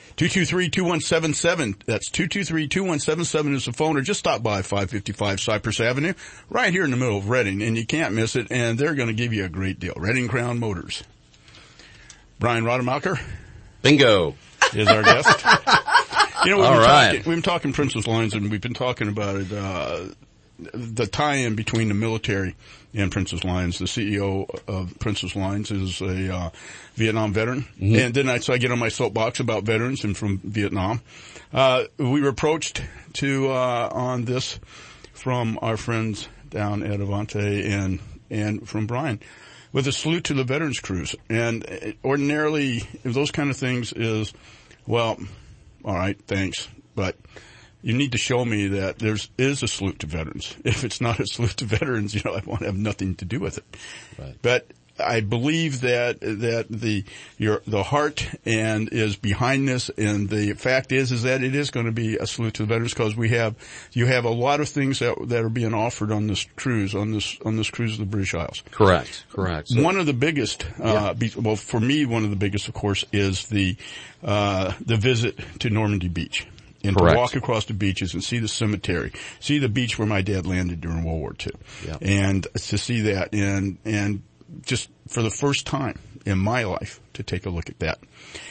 223-2177. That's 223-2177 is the phone, or just stop by 555 Cypress Avenue, right here in the middle of Redding, and you can't miss it, and they're going to give you a great deal. Redding Crown Motors. Brian Rademacher. Bingo. Is our guest. We've been been talking Princess Lines, and we've been talking about it, the tie-in between the military and Princess Lines. The CEO of Princess Lines is a Vietnam veteran. Mm-hmm. And then I get on my soapbox about veterans and from Vietnam. We were approached on this from our friends down at Avante and from Brian with a salute to the Veterans Cruise. And ordinarily, those kind of things is, well, all right, thanks, but you need to show me that is a salute to veterans. If it's not a salute to veterans, I want to have nothing to do with it. Right. But I believe that the heart and is behind this, and the fact is that it is going to be a salute to the veterans, because you have a lot of things that are being offered on this cruise, on this cruise of the British Isles. Correct. So, one of the biggest, for me, one of the biggest, of course, is the visit to Normandy Beach. And Correct. To walk across the beaches and see the cemetery, see the beach where my dad landed during World War II. Yep. And to see that, and just for the first time in my life to take a look at that.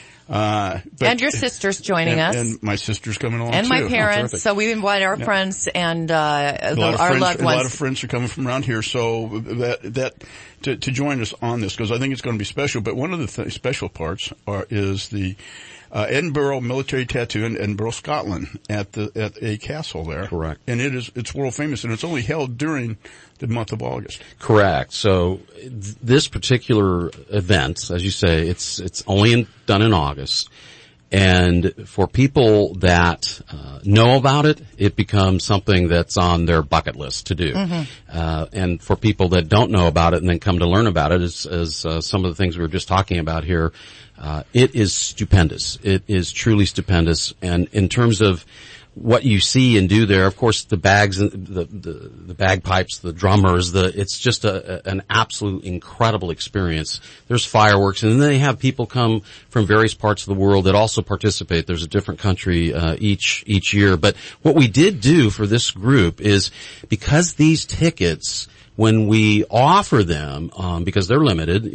And your sister's joining us. And my sister's coming along and too. My parents. So we invite our friends and our loved ones. A lot of friends are coming from around here, so to join us on this, because I think it's going to be special. But one of the special parts is the Edinburgh military tattoo in Edinburgh, Scotland, at a castle there. Correct. And it's world famous, and it's only held during the month of August. Correct. So this particular event, as you say, it's only done in August. And for people that know about it, it becomes something that's on their bucket list to do. Mm-hmm. And for people that don't know about it and then come to learn about it, as some of the things we were just talking about here, it is stupendous. It is truly stupendous. And in terms of what you see and do there, of course, the bags, the bagpipes, the drummers, it's just an absolute incredible experience. There's fireworks, and then they have people come from various parts of the world that also participate. There's a different country, each year. But what we did do for this group is, because these tickets, when we offer them, because they're limited,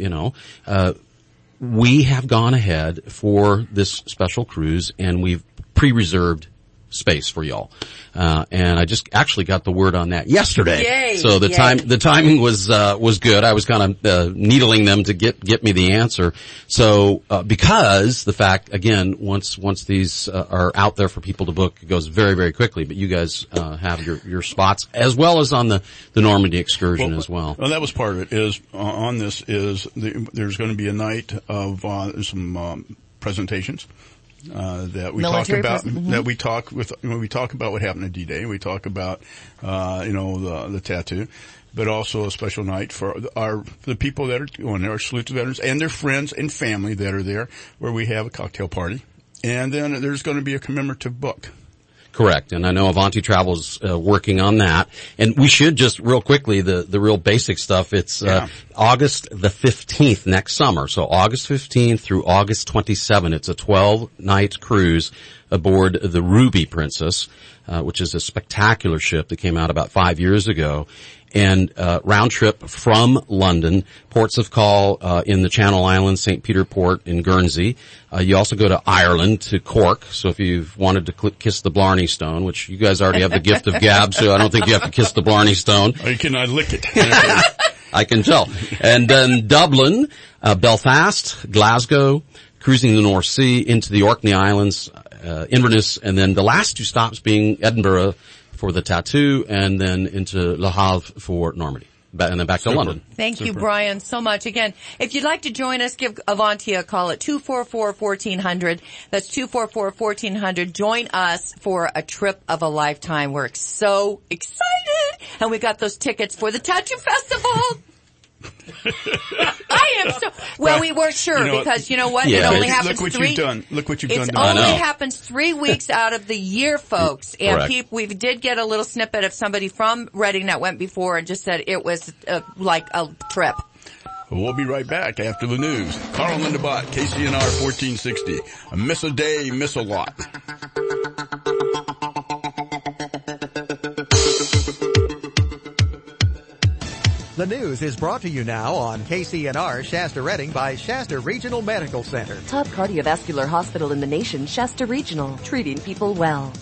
we have gone ahead for this special cruise, and we've pre-reserved space for y'all. And I just actually got the word on that yesterday. Yay, so the timing was good. I was kind of, needling them to get me the answer. So, because the fact, again, once these, are out there for people to book, it goes very, very quickly. But you guys, have your spots, as well as on the Normandy excursion as well. Well, that was part of it, on this there's going to be a night of, some, presentations. That we military talk about, mm-hmm. that we talk with, we talk about what happened at D-Day. We talk about, the tattoo, but also a special night for the people that are going there, our salute to veterans and their friends and family that are there, where we have a cocktail party. And then there's going to be a commemorative book. Correct. And I know Avanti Travel's working on that. And we should just real quickly, the real basic stuff. It's August the 15th next summer. So August 15th through August 27th. It's a 12-night cruise aboard the Ruby Princess, which is a spectacular ship that came out about 5 years ago. And round trip from London, ports of call in the Channel Islands, St. Peter Port in Guernsey. You also go to Ireland, to Cork. So if you've wanted to kiss the Blarney Stone, which you guys already have the gift of gab, so I don't think you have to kiss the Blarney Stone. Oh, you cannot lick it. I can tell. And then Dublin, Belfast, Glasgow, cruising the North Sea into the Orkney Islands, Inverness, and then the last two stops being Edinburgh for the tattoo, and then into Le Havre for Normandy. and then back to London. Thank you, Brian, so much. Again, if you'd like to join us, give Avanti a call at 244-1400. That's 244-1400. Join us for a trip of a lifetime. We're so excited. And we got those tickets for the Tattoo Festival. I am so, well, we weren't sure because you know what? It only happens Look what you've done. It only happens 3 weeks out of the year, folks. And we did get a little snippet of somebody from Reading that went before and just said it was like a trip. We'll be right back after the news. Carl Lindebott, KCNR 1460. A miss a day, miss a lot. The news is brought to you now on KCNR Shasta Reading by Shasta Regional Medical Center. Top cardiovascular hospital in the nation, Shasta Regional, treating people well.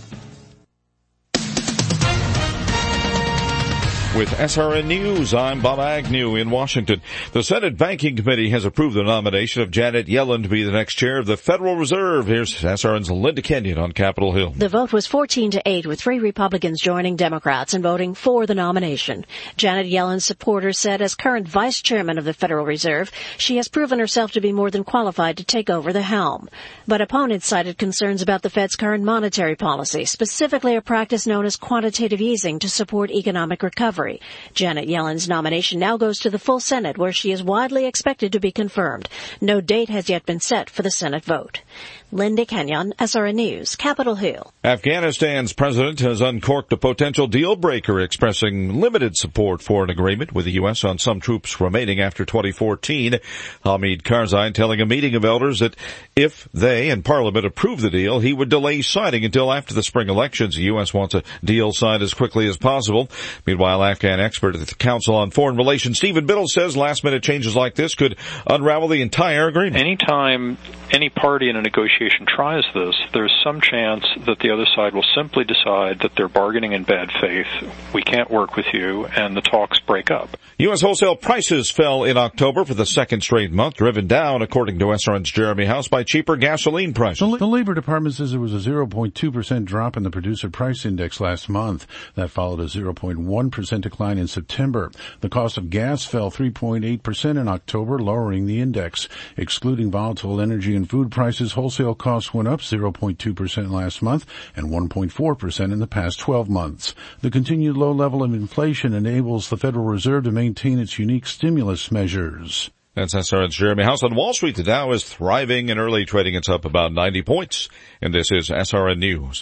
With SRN News, I'm Bob Agnew in Washington. The Senate Banking Committee has approved the nomination of Janet Yellen to be the next chair of the Federal Reserve. Here's SRN's Linda Kenyon on Capitol Hill. The vote was 14-8, with 3 Republicans joining Democrats and voting for the nomination. Janet Yellen's supporters said as current vice chairman of the Federal Reserve, she has proven herself to be more than qualified to take over the helm. But opponents cited concerns about the Fed's current monetary policy, specifically a practice known as quantitative easing to support economic recovery. Janet Yellen's nomination now goes to the full Senate, where she is widely expected to be confirmed. No date has yet been set for the Senate vote. Linda Kenyon, SRN News, Capitol Hill. Afghanistan's president has uncorked a potential deal breaker, expressing limited support for an agreement with the U.S. on some troops remaining after 2014. Hamid Karzai telling a meeting of elders that if they and Parliament approve the deal, he would delay signing until after the spring elections. The U.S. wants a deal signed as quickly as possible. Meanwhile, Afghan expert at the Council on Foreign Relations, Stephen Biddle, says last-minute changes like this could unravel the entire agreement. Anytime any party in a negotiation tries this, there's some chance that the other side will simply decide that they're bargaining in bad faith, we can't work with you, and the talks break up. U.S. wholesale prices fell in October for the second straight month, driven down, according to SRN's Jeremy House, by cheaper gasoline prices. The Labor Department says there was a 0.2% drop in the Producer Price Index last month. That followed a 0.1% decline in September. The cost of gas fell 3.8% in October, lowering the index. Excluding volatile energy and food prices, wholesale costs went up 0.2% last month and 1.4% in the past 12 months. The continued low level of inflation enables the Federal Reserve to maintain its unique stimulus measures. That's SRN's Jeremy House. On Wall Street, the Dow is thriving in early trading. It's up about 90 points. And this is SRN News.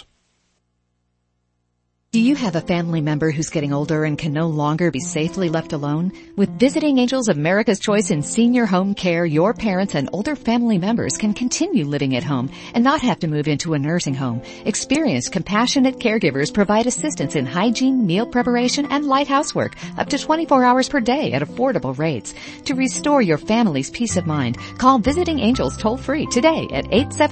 Do you have a family member who's getting older and can no longer be safely left alone? With Visiting Angels, America's Choice in Senior Home Care, your parents and older family members can continue living at home and not have to move into a nursing home. Experienced, compassionate caregivers provide assistance in hygiene, meal preparation, and light housework up to 24 hours per day at affordable rates. To restore your family's peace of mind, call Visiting Angels toll-free today at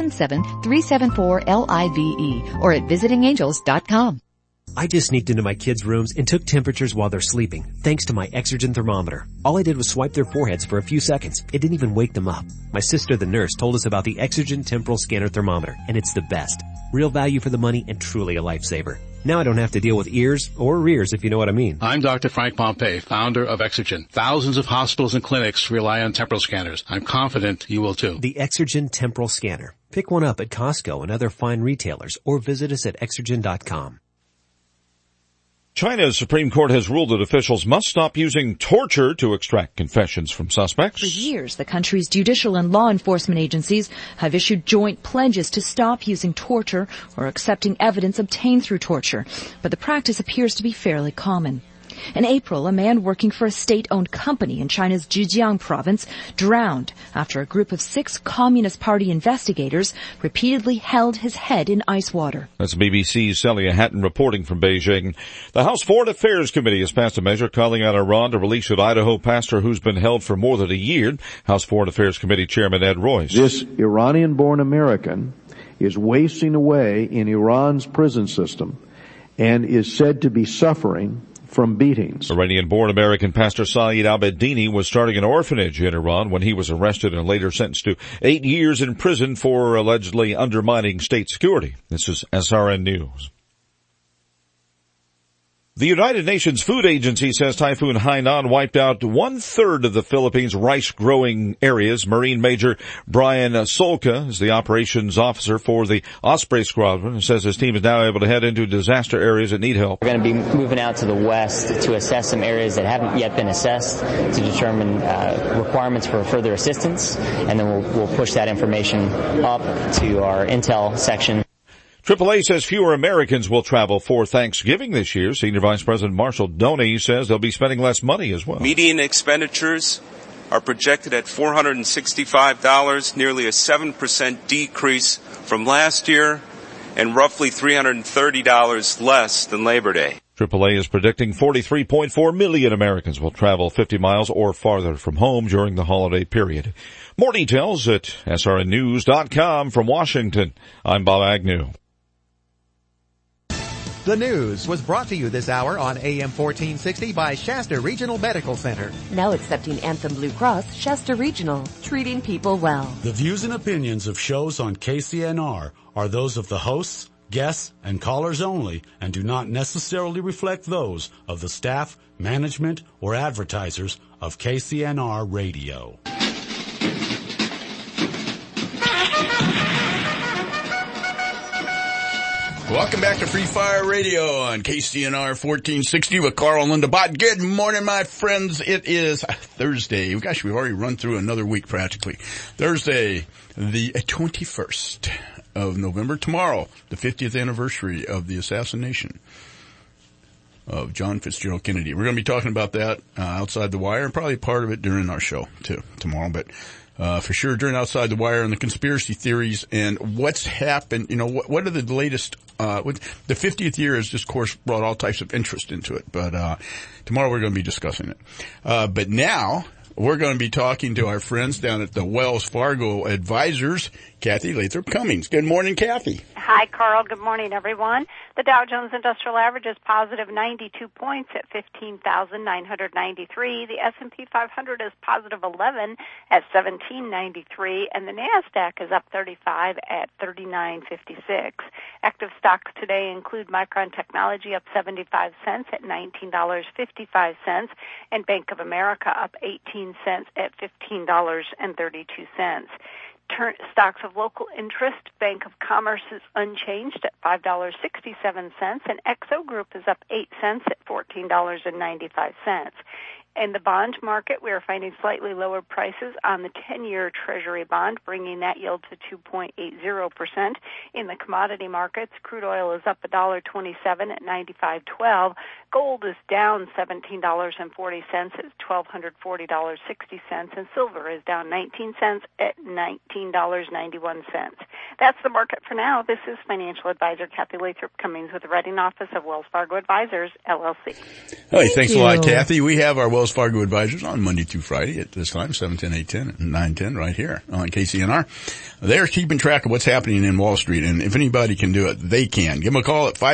877-374-LIVE or at visitingangels.com. I just sneaked into my kids' rooms and took temperatures while they're sleeping, thanks to my Exergen thermometer. All I did was swipe their foreheads for a few seconds. It didn't even wake them up. My sister, the nurse, told us about the Exergen Temporal Scanner Thermometer, and it's the best. Real value for the money and truly a lifesaver. Now I don't have to deal with ears or rears, if you know what I mean. I'm Dr. Frank Pompey, founder of Exergen. Thousands of hospitals and clinics rely on temporal scanners. I'm confident you will too. The Exergen Temporal Scanner. Pick one up at Costco and other fine retailers, or visit us at Exergen.com. China's Supreme Court has ruled that officials must stop using torture to extract confessions from suspects. For years, the country's judicial and law enforcement agencies have issued joint pledges to stop using torture or accepting evidence obtained through torture, but the practice appears to be fairly common. In April, a man working for a state-owned company in China's Zhejiang province drowned after a group of 6 Communist Party investigators repeatedly held his head in ice water. That's BBC's Celia Hatton reporting from Beijing. The House Foreign Affairs Committee has passed a measure calling on Iran to release an Idaho pastor who's been held for more than a year. House Foreign Affairs Committee Chairman Ed Royce. This Iranian-born American is wasting away in Iran's prison system and is said to be suffering from beatings. Iranian-born American pastor Saeed Abedini was starting an orphanage in Iran when he was arrested and later sentenced to 8 years in prison for allegedly undermining state security. This is SRN News. The United Nations Food Agency says Typhoon Hainan wiped out 1/3 of the Philippines' rice-growing areas. Marine Major Brian Solca is the operations officer for the Osprey Squadron and says his team is now able to head into disaster areas that need help. We're going to be moving out to the west to assess some areas that haven't yet been assessed to determine requirements for further assistance, and then we'll push that information up to our intel section. AAA says fewer Americans will travel for Thanksgiving this year. Senior Vice President Marshall Doney says they'll be spending less money as well. Median expenditures are projected at $465, nearly a 7% decrease from last year, and roughly $330 less than Labor Day. AAA is predicting 43.4 million Americans will travel 50 miles or farther from home during the holiday period. More details at srnnews.com. From Washington, I'm Bob Agnew. The news was brought to you this hour on AM 1460 by Shasta Regional Medical Center. Now accepting Anthem Blue Cross, Shasta Regional, treating people well. The views and opinions of shows on KCNR are those of the hosts, guests, and callers only, and do not necessarily reflect those of the staff, management, or advertisers of KCNR Radio. Welcome back to Free Fire Radio on KCNR 1460 with Carl and Linda Bott. Good morning, my friends. It is Thursday. Gosh, we've already run through another week practically. Thursday, the 21st of November. Tomorrow, the 50th anniversary of the assassination of John Fitzgerald Kennedy. We're going to be talking about that outside the wire, and probably part of it during our show too tomorrow. But for sure during Outside the Wire and the conspiracy theories and what's happened. You know, what are the latest? With the 50th year has, of course, brought all types of interest into it. But tomorrow we're going to be discussing it. But now we're going to be talking to our friends down at the Wells Fargo Advisors, Kathy Lathrop Cummings. Good morning, Kathy. Hi, Carl. Good morning, everyone. The Dow Jones Industrial Average is positive 92 points at 15,993. The S&P 500 is positive 11 at 1793, and the NASDAQ is up 35 at 3956. Active stocks today include Micron Technology up 75 cents at $19.55, and Bank of America up 18 cents at $15.32. Stocks of local interest, Bank of Commerce is unchanged at $5.67, and Exo Group is up 8 cents at $14.95. In the bond market, we are finding slightly lower prices on the 10-year Treasury bond, bringing that yield to 2.80%. In the commodity markets, crude oil is up $1.27 at $95.12. Gold is down $17.40 at $1,240.60, and silver is down 19 cents at $19.91. That's the market for now. This is financial advisor Kathy Lathrop Cummings with the Reading Office of Wells Fargo Advisors, LLC. Hey, thanks a lot, Kathy. We have our Wells Fargo Advisors on Monday through Friday at this time, 7:10, 8:10, and 9:10 right here on KCNR. They're keeping track of what's happening in Wall Street, and if anybody can do it, they can. Give them a call at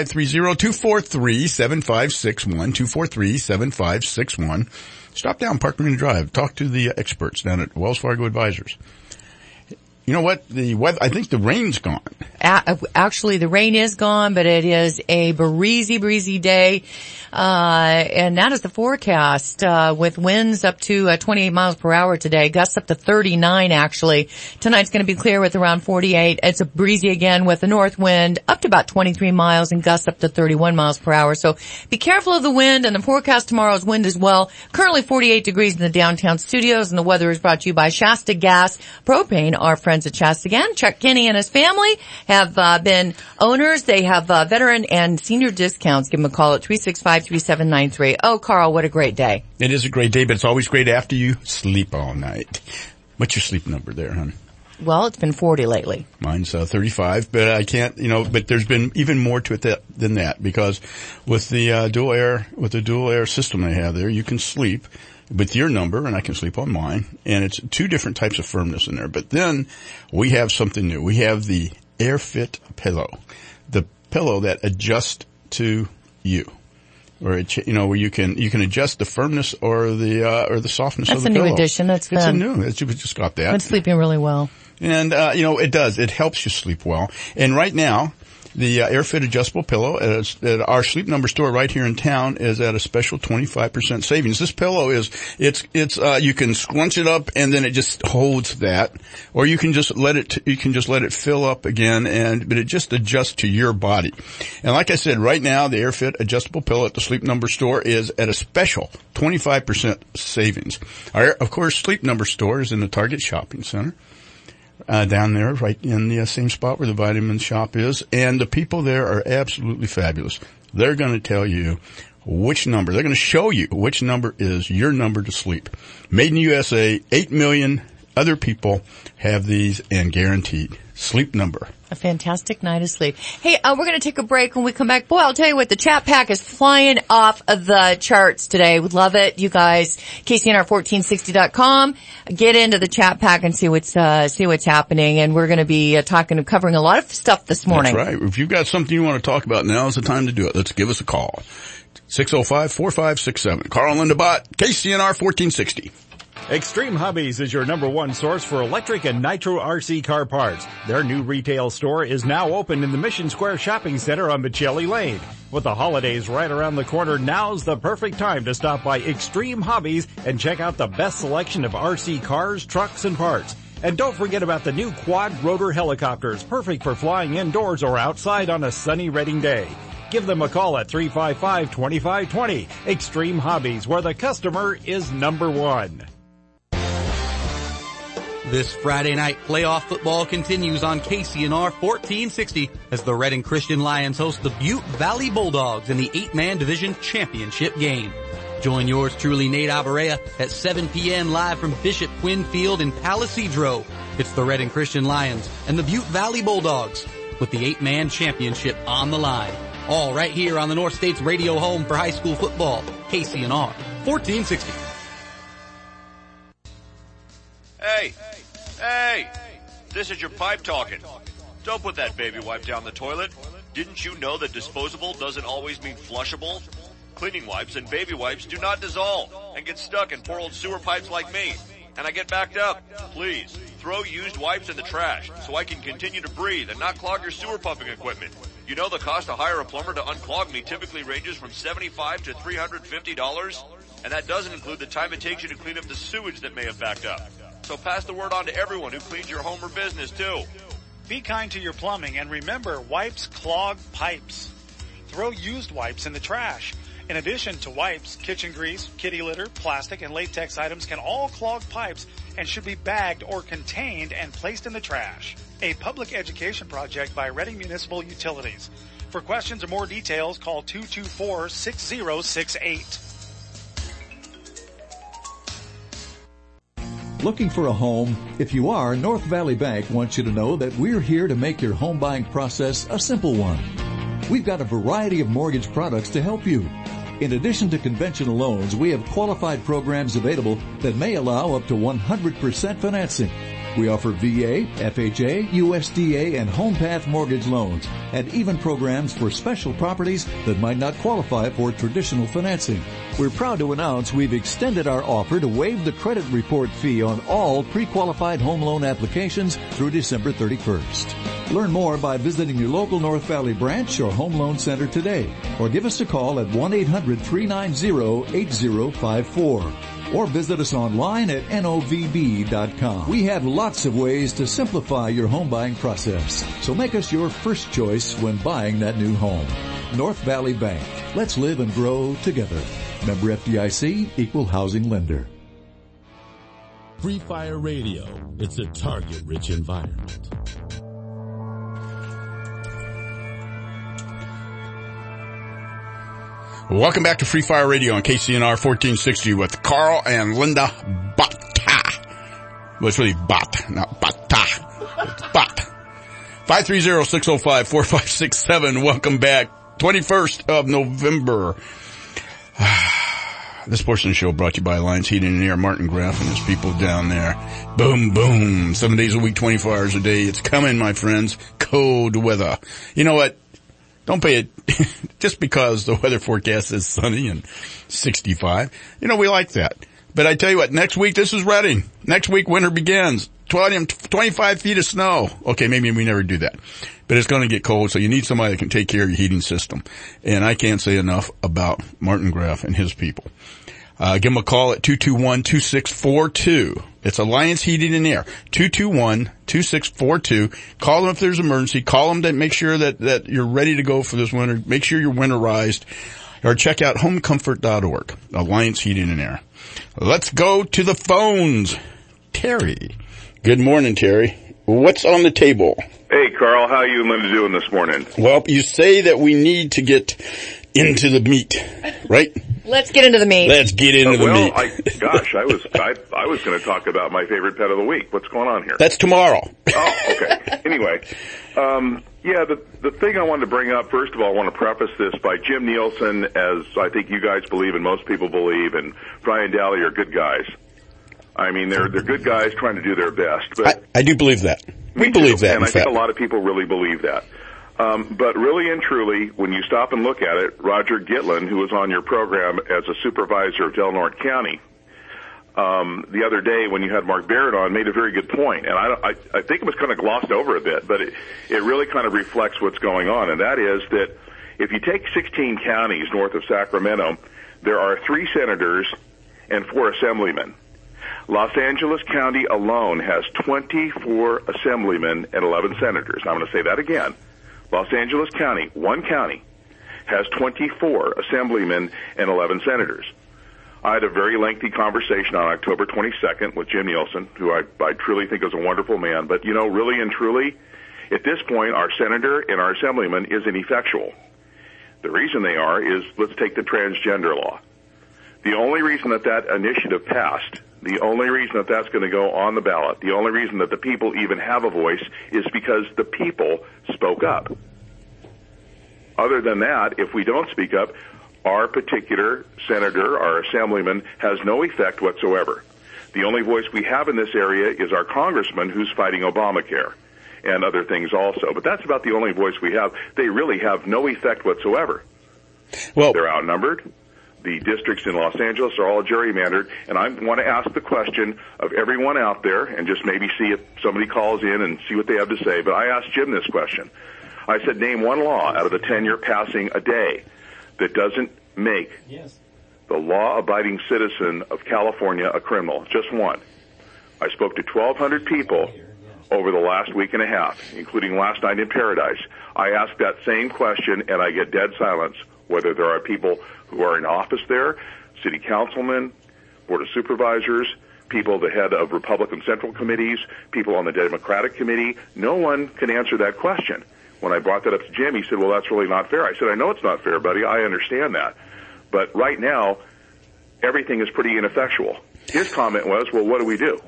530-243-7561, 243-7561. Stop down, Park Marine Drive. Talk to the experts down at Wells Fargo Advisors. You know what? The weather, I think the rain's gone. Actually, the rain is gone, but it is a breezy day. And that is the forecast, with winds up to 28 miles per hour today, gusts up to 39 actually. Tonight's going to be clear with around 48. It's a breezy again with the north wind up to about 23 miles and gusts up to 31 miles per hour. So be careful of the wind, and the forecast tomorrow's wind as well. Currently 48 degrees in the downtown studios, and the weather is brought to you by Shasta Gas Propane, our friends at Shasta Gas. Chuck Kinney and his family have been owners. They have veteran and senior discounts. Give them a call at 365-3793. Oh, Carl, what a great day. It is a great day, but it's always great after you sleep all night. What's your sleep number there, hon? Well, it's been 40 lately. Mine's 35, but I can't, but there's been even more to it than that, because with the dual air system they have there, you can sleep with your number, and I can sleep on mine, and it's two different types of firmness in there. But then we have something new. We have the AirFit pillow, the pillow that adjusts to you, where where you can adjust the firmness or the softness of the pillow. That's a new addition. It's a new. You just got that. I'm sleeping really well. And it does. It helps you sleep well. And right now, The AirFit adjustable pillow at our Sleep Number store right here in town is at a special 25% savings. This pillow you can scrunch it up and then it just holds that, or you can just let it fill up again, but it just adjusts to your body. And like I said, right now the AirFit adjustable pillow at the Sleep Number store is at a special 25% savings. Of course, Sleep Number store is in the Target Shopping Center. Down there, right in the same spot where the vitamin shop is. And the people there are absolutely fabulous. They're going to tell you which number. They're going to show you which number is your number to sleep. Made in the USA, 8 million other people have these, and guaranteed. Sleep Number. A fantastic night of sleep. Hey, we're going to take a break. When we come back, boy, I'll tell you what, the chat pack is flying off of the charts today. We love it. You guys, KCNR1460.com. Get into the chat pack and see what's happening. And we're going to be covering a lot of stuff this morning. That's right. If you've got something you want to talk about, now is the time to do it. Let's give us a call. 605-4567. Carl and Linda Bott, KCNR 1460. Extreme Hobbies is your #1 source for electric and nitro RC car parts. Their new retail store is now open in the Mission Square Shopping Center on Michelli Lane. With the holidays right around the corner, now's the perfect time to stop by Extreme Hobbies and check out the best selection of RC cars, trucks, and parts. And don't forget about the new quad rotor helicopters, perfect for flying indoors or outside on a sunny Reading day. Give them a call at 355-2520. Extreme Hobbies, where the customer is #1. This Friday night, playoff football continues on KCNR 1460 as the Reading Christian Lions host the Butte Valley Bulldogs in the 8-man division championship game. Join yours truly, Nate Alvarez, at 7 p.m. live from Bishop Quinn Field in Palisadro. It's the Reading Christian Lions and the Butte Valley Bulldogs with the 8-man championship on the line. All right here on the North State's radio home for high school football, KCNR 1460. Hey, this is your pipe talking. Don't put that baby wipe down the toilet. Didn't you know that disposable doesn't always mean flushable? Cleaning wipes and baby wipes do not dissolve and get stuck in poor old sewer pipes like me. And I get backed up. Please, throw used wipes in the trash so I can continue to breathe and not clog your sewer pumping equipment. You know the cost to hire a plumber to unclog me typically ranges from $75 to $350, and that doesn't include the time it takes you to clean up the sewage that may have backed up. So pass the word on to everyone who cleans your home or business too. Be kind to your plumbing and remember, wipes clog pipes. Throw used wipes in the trash. In addition to wipes, kitchen grease, kitty litter, plastic, and latex items can all clog pipes and should be bagged or contained and placed in the trash. A public education project by Reading Municipal Utilities. For questions or more details, call 224-6068. Looking for a home? If you are, North Valley Bank wants you to know that we're here to make your home buying process a simple one. We've got a variety of mortgage products to help you. In addition to conventional loans, we have qualified programs available that may allow up to 100% financing. We offer VA, FHA, USDA, and HomePath mortgage loans, and even programs for special properties that might not qualify for traditional financing. We're proud to announce we've extended our offer to waive the credit report fee on all pre-qualified home loan applications through December 31st. Learn more by visiting your local North Valley branch or home loan center today, or give us a call at 1-800-390-8054. Or visit us online at novb.com. We have lots of ways to simplify your home buying process, so make us your first choice when buying that new home. North Valley Bank. Let's live and grow together. Member FDIC, Equal Housing Lender. Free Fire Radio. It's a target-rich environment. Welcome back to Free Fire Radio on KCNR 1460 with Carl and Linda Bata. Well, it's really Bot, not Bata. It's Bot. 530-605-4567. Welcome back. 21st of November. This portion of the show brought to you by Alliance Heating and Air, Martin Graff and his people down there. Boom, boom. 7 days a week, 24 hours a day. It's coming, my friends. Cold weather. You know what? Don't pay it just because the weather forecast is sunny and 65. You know, we like that. But I tell you what, next week, this is Reading. Next week, winter begins. 25 feet of snow. Okay, maybe we never do that. But it's going to get cold, so you need somebody that can take care of your heating system. And I can't say enough about Martin Graff and his people. Give them a call at 221-2642. It's Alliance Heating and Air. 221-2642. Call them if there's an emergency. Call them to make sure that you're ready to go for this winter. Make sure you're winterized. Or check out homecomfort.org. Alliance Heating and Air. Let's go to the phones. Terry. Good morning, Terry. What's on the table? Hey, Carl. How are you and Linda doing this morning? Well, you say that we need to get into the meat, right? Let's get into the meat. Let's get into the meat. I was going to talk about my favorite pet of the week. What's going on here? That's tomorrow. Oh, okay. Anyway, the thing I wanted to bring up, first of all, I want to preface this by Jim Nielsen, as I think you guys believe and most people believe, and Brian Daly are good guys. I mean, they're good guys trying to do their best. But I do believe that. We believe that, and I think a lot of people really believe that. But really and truly, when you stop and look at it, Roger Gitlin, who was on your program as a supervisor of Del Norte County, the other day when you had Mark Barrett on, made a very good point. And I think it was kind of glossed over a bit, but it really kind of reflects what's going on. And that is that if you take 16 counties north of Sacramento, there are 3 senators and 4 assemblymen. Los Angeles County alone has 24 assemblymen and 11 senators. I'm going to say that again. Los Angeles County, one county, has 24 assemblymen and 11 senators. I had a very lengthy conversation on October 22nd with Jim Nielsen, who I truly think is a wonderful man. But, you know, really and truly, at this point, our senator and our assemblyman is ineffectual. The reason they are is, let's take the transgender law. The only reason that initiative passed, the only reason that that's going to go on the ballot, the only reason that the people even have a voice is because the people spoke up. Other than that, if we don't speak up, our particular senator, our assemblyman, has no effect whatsoever. The only voice we have in this area is our congressman who's fighting Obamacare and other things also. But that's about the only voice we have. They really have no effect whatsoever. Well, they're outnumbered. The districts in Los Angeles are all gerrymandered, and I want to ask the question of everyone out there and just maybe see if somebody calls in and see what they have to say. But I asked Jim this question. I said, name one law out of the 10 you're passing a day that doesn't make the law-abiding citizen of California a criminal. Just one. I spoke to 1,200 people over the last week and a half, including last night in Paradise. I asked that same question, and I get dead silence, whether there are people who are in office there, city councilmen, board of supervisors, people the head of Republican Central Committees, people on the Democratic Committee. No one can answer that question. When I brought that up to Jim, he said, well, that's really not fair. I said, I know it's not fair, buddy. I understand that. But right now, everything is pretty ineffectual. His comment was, well, what do we do?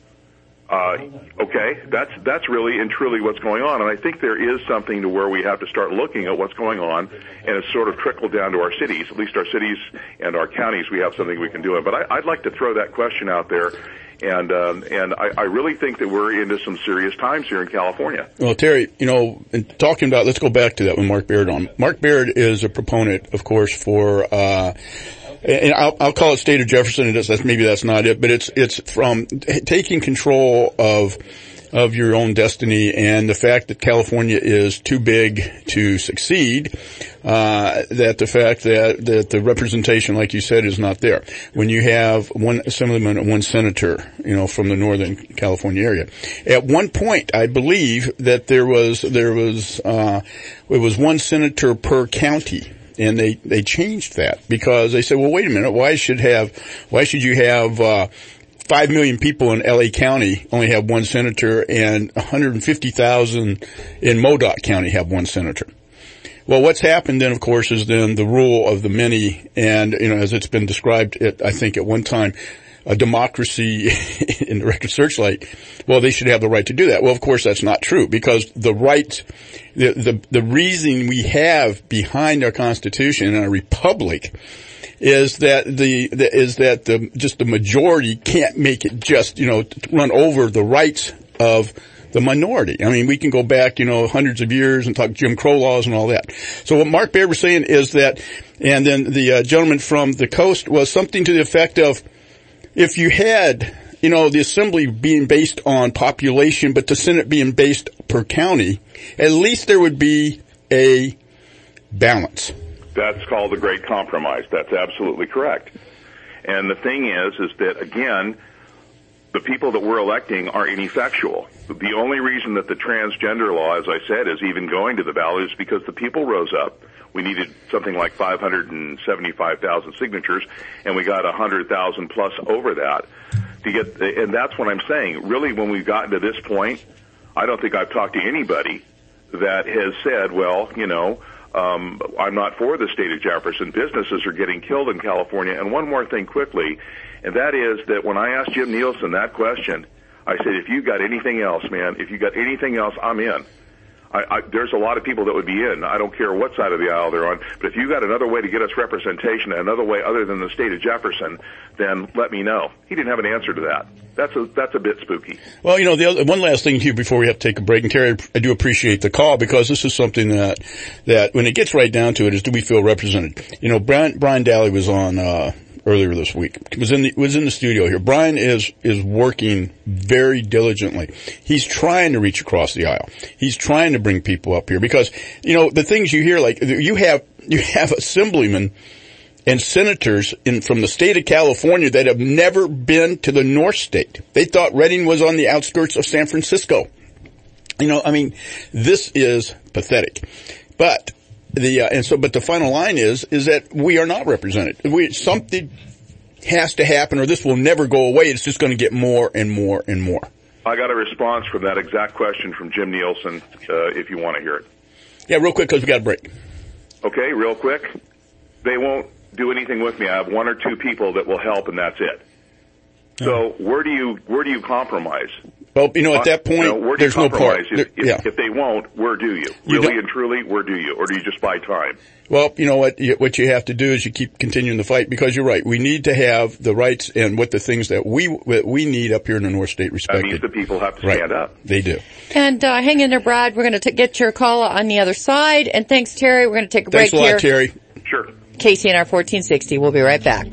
Okay, that's really and truly what's going on. And I think there is something to where we have to start looking at what's going on, and it's sort of trickled down to our cities. At least our cities and our counties, we have something we can do. But I'd like to throw that question out there. And I really think that we're into some serious times here in California. Well, Terry, you know, in talking about, let's go back to that with Mark Barrett on. Mark Barrett is a proponent, of course, for, and I'll call it State of Jefferson. Maybe that's not it, but it's from taking control of your own destiny, and the fact that California is too big to succeed, that the fact that the representation, like you said, is not there. When you have one assemblyman and one senator, you know, from the Northern California area. At one point, I believe that it was one senator per county. And they changed that because they said, well, wait a minute, why should you have 5 million people in LA County only have one senator, and 150,000 in Modoc County have one senator? Well, what's happened then, of course, is then the rule of the many, and, you know, as it's been described, I think at one time, a democracy in the Record Searchlight, well, they should have the right to do that. Well, of course, that's not true, because the right, the reason we have behind our Constitution and our republic is that just the majority can't make it just, you know, run over the rights of the minority. I mean, we can go back, you know, hundreds of years and talk Jim Crow laws and all that. So what Mark Baird was saying is that, and then the gentleman from the coast was something to the effect of, if you had the assembly being based on population, but the Senate being based per county, at least there would be a balance. That's called the Great Compromise. That's absolutely correct. And the thing is that, again, the people that we're electing are ineffectual. The only reason that the transgender law, as I said, is even going to the ballot is because the people rose up. We needed something like 575,000 signatures, and we got 100,000 plus over that to get. And that's what I'm saying. Really, when we've gotten to this point, I don't think I've talked to anybody that has said, well, I'm not for the state of Jefferson. Businesses are getting killed in California. And one more thing quickly, and that is that when I asked Jim Nielsen that question, I said, if you got anything else, man, if you got anything else, I'm in. There's a lot of people that would be in. I don't care what side of the aisle they're on. But if you got another way to get us representation, another way other than the state of Jefferson, then let me know. He didn't have an answer to that. That's a bit spooky. Well, one last thing here before we have to take a break, and Terry, I do appreciate the call because this is something that when it gets right down to it is, do we feel represented? Brian Daly was on, earlier this week. Was in the studio here. Brian is working very diligently. He's trying to reach across the aisle. He's trying to bring people up here because, the things you hear, like you have assemblymen and senators from the state of California that have never been to the North State. They thought Redding was on the outskirts of San Francisco. This is pathetic. But but the final line is that we are not represented. Something has to happen or this will never go away. It's just going to get more and more and more. I got a response from that exact question from Jim Nielsen, if you want to hear it. Yeah, real quick because we got a break. Okay, real quick. They won't do anything with me. I have one or two people that will help and that's it. So where do you compromise? Well, at that point, there's no part. If they won't, where do you? Really and truly, where do you? Or do you just buy time? Well, you know what you have to do is you keep continuing the fight because you're right. We need to have the rights and what the things that we need up here in the North State respected. That means the people have to stand up. They do. And hang in there, Brad. We're going to get your call on the other side. And thanks, Terry. We're going to take a break here. Thanks a lot, Terry. Sure. KCNR 1460. We'll be right back.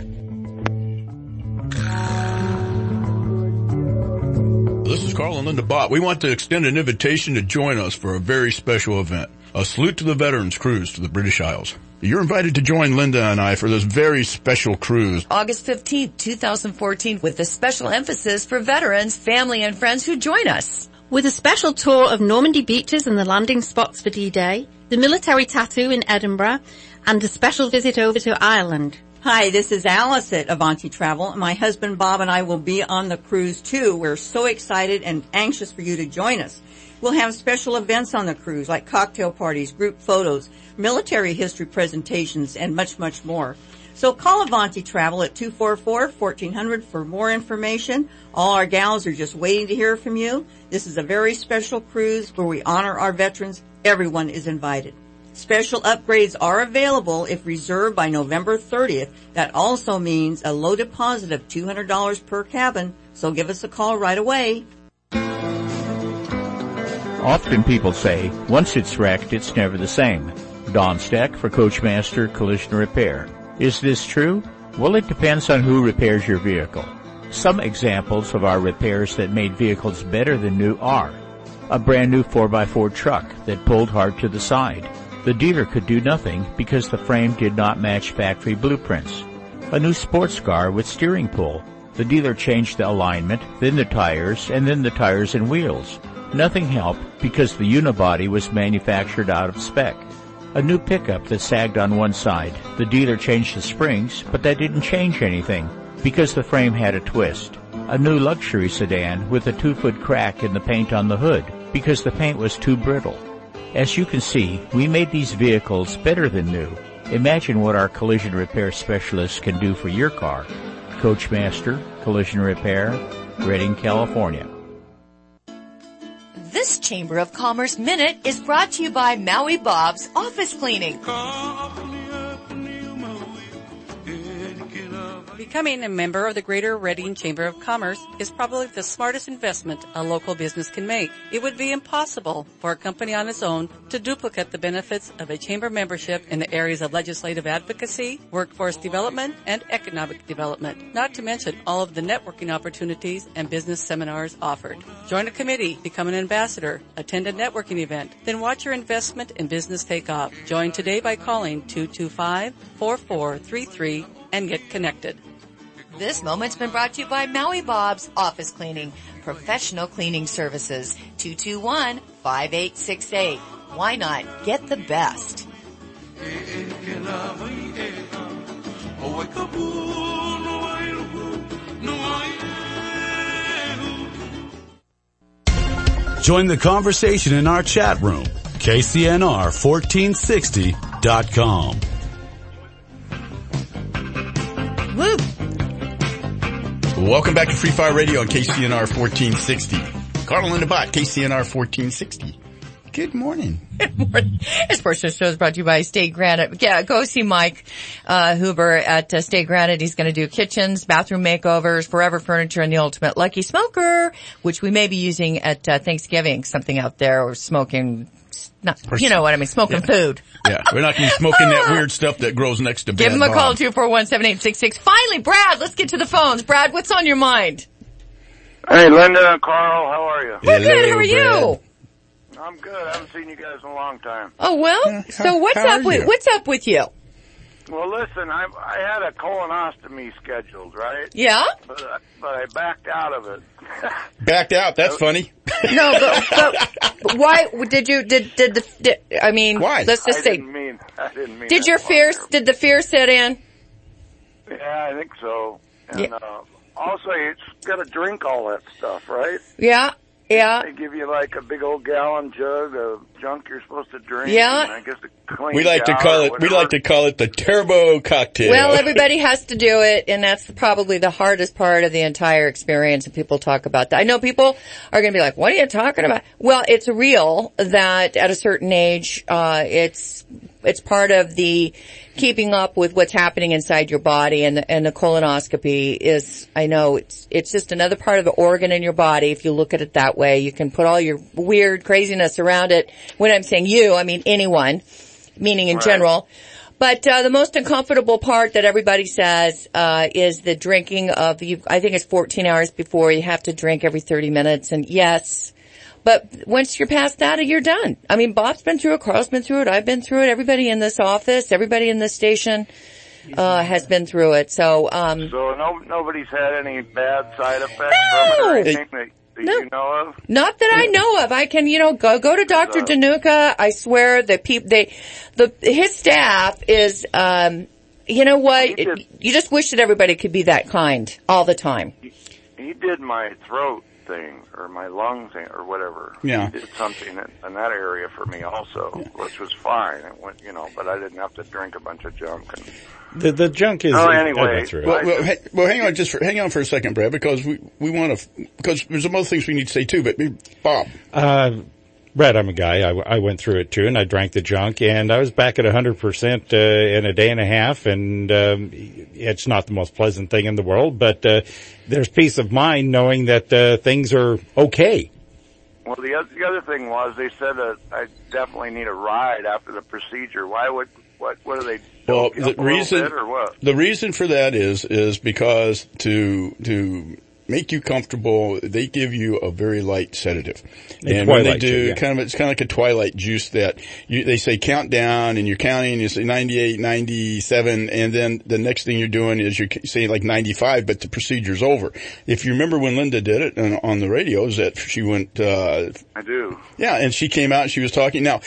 This is Carl and Linda Bott. We want to extend an invitation to join us for a very special event, a Salute to the Veterans cruise to the British Isles. You're invited to join Linda and I for this very special cruise. August 15th, 2014, with a special emphasis for veterans, family, and friends who join us. With a special tour of Normandy beaches and the landing spots for D-Day, the military tattoo in Edinburgh, and a special visit over to Ireland. Hi, this is Alice at Avanti Travel. My husband Bob and I will be on the cruise too. We're so excited and anxious for you to join us. We'll have special events on the cruise like cocktail parties, group photos, military history presentations, and much, much more. So call Avanti Travel at 244-1400 for more information. All our gals are just waiting to hear from you. This is a very special cruise where we honor our veterans. Everyone is invited. Special upgrades are available if reserved by November 30th. That also means a low deposit of $200 per cabin, so give us a call right away. Often people say, once it's wrecked, it's never the same. Don Steck for Coachmaster Collision Repair. Is this true? Well, it depends on who repairs your vehicle. Some examples of our repairs that made vehicles better than new are a brand new 4x4 truck that pulled hard to the side. The dealer could do nothing because the frame did not match factory blueprints. A new sports car with steering pull. The dealer changed the alignment, then the tires, and then the tires and wheels. Nothing helped because the unibody was manufactured out of spec. A new pickup that sagged on one side. The dealer changed the springs, but that didn't change anything because the frame had a twist. A new luxury sedan with a 2-foot crack in the paint on the hood because the paint was too brittle. As you can see, we made these vehicles better than new. Imagine what our collision repair specialists can do for your car. Coachmaster Collision Repair, Redding, California. This Chamber of Commerce Minute is brought to you by Maui Bob's Office Cleaning. Becoming a member of the Greater Reading Chamber of Commerce is probably the smartest investment a local business can make. It would be impossible for a company on its own to duplicate the benefits of a chamber membership in the areas of legislative advocacy, workforce development, and economic development, not to mention all of the networking opportunities and business seminars offered. Join a committee, become an ambassador, attend a networking event, then watch your investment in business take off. Join today by calling 225-4433 and get connected. This moment's been brought to you by Maui Bob's Office Cleaning, professional cleaning services, 221-5868. Why not get the best? Join the conversation in our chat room, KCNR1460.com. Woo! Welcome back to Free Fire Radio on KCNR 1460. Carl and the Bot, KCNR 1460. Good morning. Good morning. This portion of the show is brought to you by State Granite. Yeah, go see Mike Huber at State Granite. He's going to do kitchens, bathroom makeovers, forever furniture, and the ultimate lucky smoker, which we may be using at Thanksgiving, something out there, or smoking, you know what I mean, smoking food. Yeah, we're not going to be smoking that weird stuff that grows next to bed. Give him a call, 241-7866. Finally, Brad, let's get to the phones. Brad, what's on your mind? Hey, Linda and Carl, how are you? We're good, how are you? I'm good. I haven't seen you guys in a long time. Oh, well, so what's up with you? Well, listen, I had a colonoscopy scheduled, right? Yeah? But I backed out of it. Backed out? That's funny. No, but why did why? Let's just say. I didn't mean did the fear set in? Yeah, I think so. And, also, you got to drink all that stuff, right? Yeah. Yeah. They give you like a big old gallon jug of junk you're supposed to drink. Yeah. And I guess a clean we like to call it the turbo cocktail. Well, everybody has to do it, and that's probably the hardest part of the entire experience, and people talk about that. I know people are going to be like, what are you talking about? Well, it's real that at a certain age, it's part of the keeping up with what's happening inside your body, and the colonoscopy is, I know, it's just another part of the organ in your body. If you look at it that way, you can put all your weird craziness around it. When I'm saying you, I mean anyone, meaning in general. But the most uncomfortable part that everybody says is the drinking of, I think it's 14 hours before, you have to drink every 30 minutes, and yes. But once you're past that, you're done. I mean, Bob's been through it, Carl's been through it, I've been through it, everybody in this office, everybody in this station, has been through it. So, nobody's had any bad side effects from it or anything that you know of? Not that I know of. I can, go to Dr. Danuka. I swear that his staff is, you know what? You just wish that everybody could be that kind all the time. He did my throat thing or my lung thing or whatever. Yeah. He did something in that area for me also, which was fine. It went, but I didn't have to drink a bunch of junk. And the junk is. Oh, anyway. Well, hang on for a second, Brad, because we want to, because there's some other things we need to say too. But Bob, Brad, I'm a guy. I went through it too, and I drank the junk, and I was back at 100% in a day and a half, and it's not the most pleasant thing in the world, but there's peace of mind knowing that things are okay. Well, the other thing was they said that I definitely need a ride after the procedure. Why would what are they? Well, the reason for that is because to make you comfortable, they give you a very light sedative. And when they do, it's kind of like a Twilight juice that they say count down, and you're counting, you say 98, 97, and then the next thing you're doing is you're saying like 95, but the procedure's over. If you remember when Linda did it on the radio, is that she went, I do. Yeah, and she came out and she was talking. Now,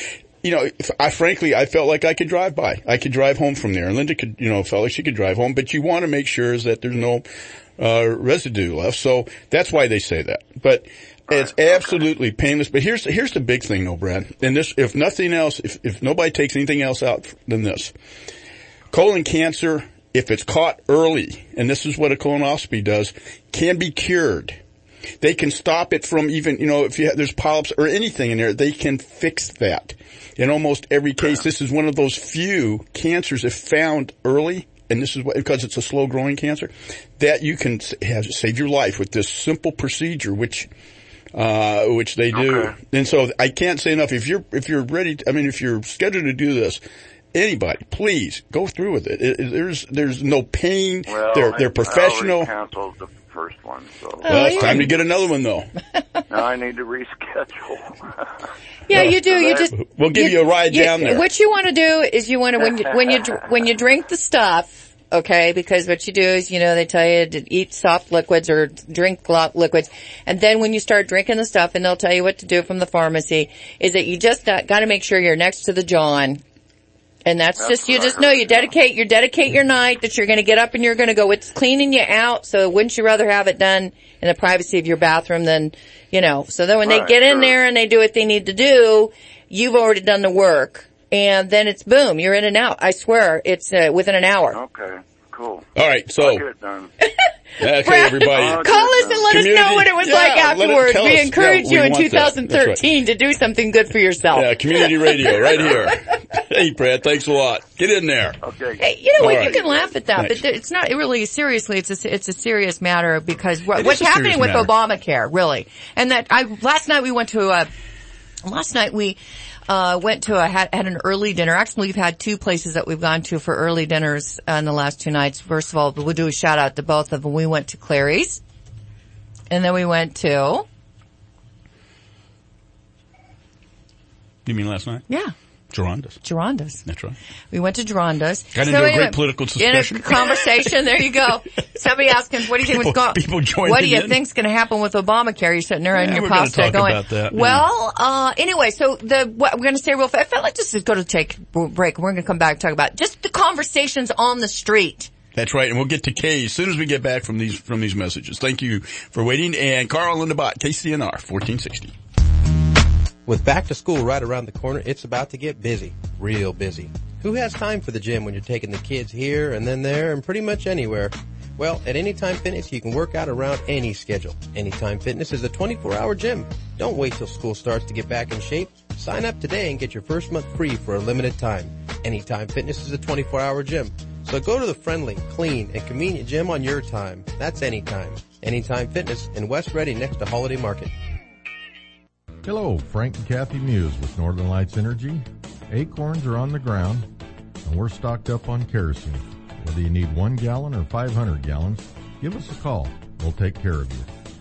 I felt like I could drive by. I could drive home from there. And Linda could, felt like she could drive home, but you want to make sure is that there's no residue left. So that's why they say that. But it's absolutely painless. But here's the big thing though, Brad. And this, if nothing else, if nobody takes anything else out than this, colon cancer, if it's caught early, and this is what a colonoscopy does, can be cured. They can stop it from even, if there's polyps or anything in there, they can fix that. In almost every case, this is one of those few cancers if found early and this is because it's a slow growing cancer, that you can save your life with this simple procedure, which they do. Okay. And so I can't say enough. If you're ready, if you're scheduled to do this, anybody, please go through with it. There's no pain. Well, they're professional. I already canceled the first one, so. Well, it's time to get another one though. Now I need to reschedule. Yeah, you do. We'll give you a ride down there. What you want to do is you want to, when you drink the stuff, okay, because what you do is, they tell you to eat soft liquids or drink liquids. And then when you start drinking the stuff, and they'll tell you what to do from the pharmacy, is that you just got to make sure you're next to the John. And that's just, you just know you dedicate your night that you're going to get up and you're going to go. It's cleaning you out. So wouldn't you rather have it done in the privacy of your bathroom than, so then when they get in there and they do what they need to do, you've already done the work. And then it's boom, you're in and out. I swear, it's within an hour. Okay, cool. All right, so. I'll get it done. Okay, everybody. Call us and let us know what it was like afterwards. We encourage you in 2013 to do something good for yourself. Yeah, community radio right here. Hey, Brad, thanks a lot. Get in there. Okay. Hey, you know what? You can laugh at that, but it's not really seriously. It's a serious matter because what's happening with Obamacare, really. And last night we went to had an early dinner. Actually, we've had two places that we've gone to for early dinners in the last 2 nights. First of all, we'll do a shout out to both of them. We went to Clary's, and then we went to. You mean last night? Yeah. Geronda's. That's right. We went to Geronda's. Got into a great political discussion. In a conversation, there you go. Somebody asking, what do you think what do you think's going to happen with Obamacare? You're sitting there on your prostate going, about that, well, anyway, so what we're going to say real fast, I felt like just to go to take a break. We're going to come back and talk about just the conversations on the street. That's right, and we'll get to Kay as soon as we get back from these messages. Thank you for waiting, and Carl in the bot, KCNR 1460. With back to school right around the corner, it's about to get busy. Real busy. Who has time for the gym when you're taking the kids here and then there and pretty much anywhere? Well, at Anytime Fitness, you can work out around any schedule. Anytime Fitness is a 24-hour gym. Don't wait till school starts to get back in shape. Sign up today and get your first month free for a limited time. Anytime Fitness is a 24-hour gym. So go to the friendly, clean, and convenient gym on your time. That's Anytime. Anytime Fitness in West Reading next to Holiday Market. Hello, Frank and Kathy Muse with Northern Lights Energy. Acorns are on the ground, and we're stocked up on kerosene. Whether you need 1 gallon or 500 gallons, give us a call. We'll take care of you.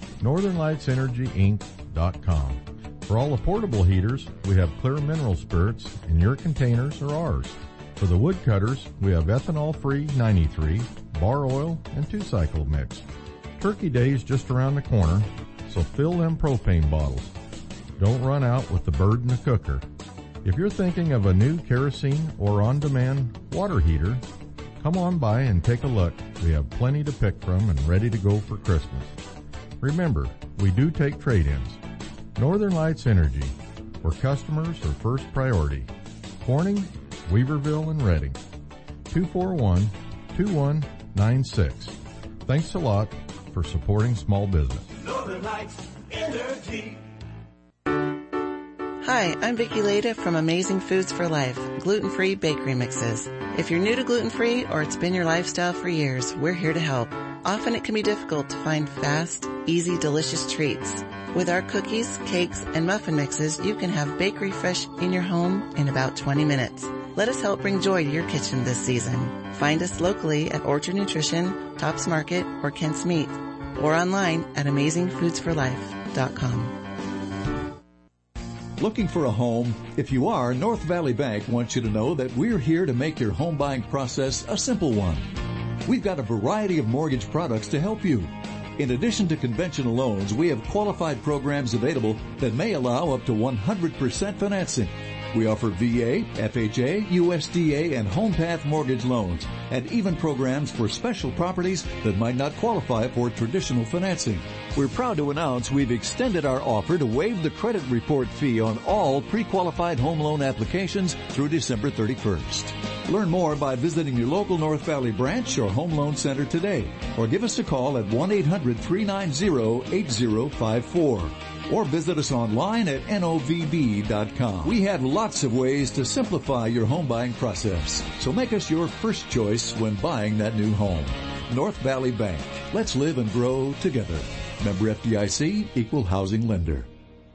NorthernLightsEnergyInc.com. For all the portable heaters, we have clear mineral spirits in your containers or ours. For the woodcutters, we have ethanol-free 93, bar oil, and 2-cycle mix. Turkey Day's just around the corner, so fill them propane bottles. Don't run out with the bird in the cooker. If you're thinking of a new kerosene or on-demand water heater, come on by and take a look. We have plenty to pick from and ready to go for Christmas. Remember, we do take trade-ins. Northern Lights Energy, where customers are first priority. Corning, Weaverville, and Reading. 241-2196. Thanks a lot for supporting small business. Northern Lights Energy. Hi, I'm Vicki Leda from Amazing Foods for Life, gluten-free bakery mixes. If you're new to gluten-free or it's been your lifestyle for years, we're here to help. Often it can be difficult to find fast, easy, delicious treats. With our cookies, cakes, and muffin mixes, you can have bakery fresh in your home in about 20 minutes. Let us help bring joy to your kitchen this season. Find us locally at Orchard Nutrition, Tops Market, or Kent's Meat, or online at AmazingFoodsForLife.com. Looking for a home? If you are, North Valley Bank wants you to know that we're here to make your home buying process a simple one. We've got a variety of mortgage products to help you. In addition to conventional loans, we have qualified programs available that may allow up to 100% financing. We offer VA, FHA, USDA, and HomePath mortgage loans, and even programs for special properties that might not qualify for traditional financing. We're proud to announce we've extended our offer to waive the credit report fee on all pre-qualified home loan applications through December 31st. Learn more by visiting your local North Valley branch or home loan center today, or give us a call at 1-800-390-8054. or visit us online at novb.com. We have lots of ways to simplify your home buying process, so make us your first choice when buying that new home. North Valley Bank. Let's live and grow together. Member FDIC, Equal Housing Lender.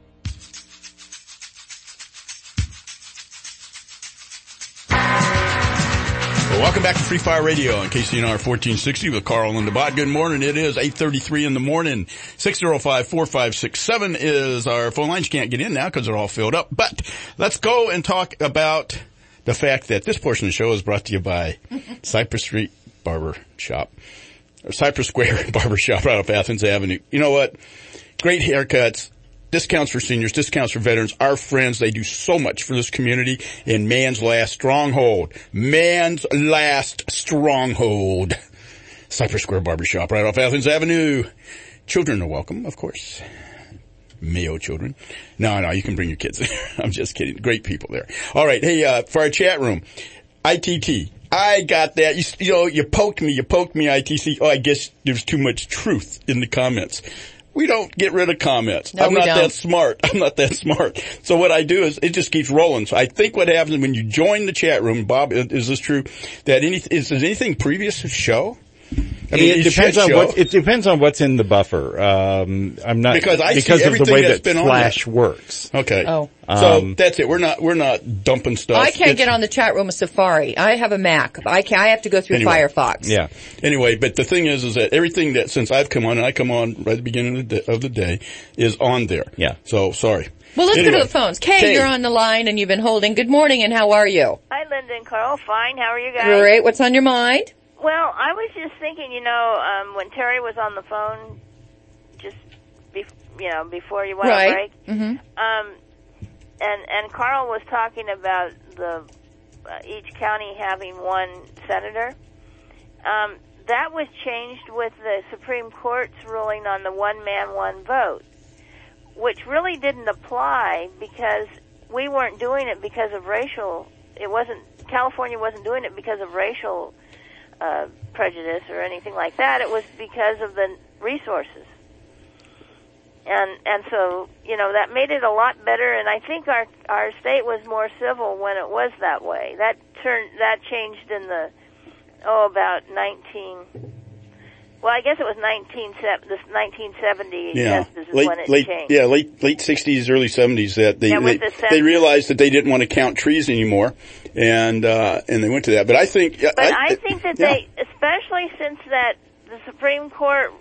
Welcome back to Free Fire Radio on KCNR 1460 with Carl and DeBot. Good morning. It is 8:33 in the morning. 605-4567 is our phone lines. You can't get in now because they're all filled up. But let's go and talk about the fact that this portion of the show is brought to you by Cypress Street Barber Shop, or Cypress Square Barber Shop right off Athens Avenue. You know what? Great haircuts. Discounts for seniors, discounts for veterans, our friends, they do so much for this community in man's last stronghold. Man's last stronghold. Cypress Square Barbershop right off Athens Avenue. Children are welcome, of course. Mayo children. No, you can bring your kids. I'm just kidding. Great people there. All right. Hey, for our chat room, ITT. I got that. You poked me, ITC. Oh, I guess there's too much truth in the comments. We don't get rid of comments. No, I'm not that smart. So what I do is it just keeps rolling. So I think what happens when you join the chat room, Bob, is this true? That is anything previous to show? I mean, it depends on what's in the buffer. I'm not because of the way that Flash works. Okay. Oh. So that's it. We're not dumping stuff. I can't get on the chat room with Safari. I have a Mac. I have to go through Firefox. Yeah. Anyway, but the thing is that everything that since I've come on, and I come on right at the beginning of the day, is on there. Yeah. So sorry. Well, let's go to the phones. Kay, you're on the line and you've been holding. Good morning, and how are you? Hi, Linda and Carl. Fine. How are you guys? Great. What's on your mind? Well, I was just thinking, when Terry was on the phone, just before you went on break, and Carl was talking about each county having one senator. That was changed with the Supreme Court's ruling on the one man, one vote, which really didn't apply because we weren't doing it because of California wasn't doing it because of racial prejudice or anything like that. It was because of the resources. And so, that made it a lot better, and I think our state was more civil when it was that way. That changed in about 1970 census is when it changed. Yeah, late 60s, early 70s that they realized that they didn't want to count trees anymore, and they went to that. But I think I think that they, especially since that the Supreme Court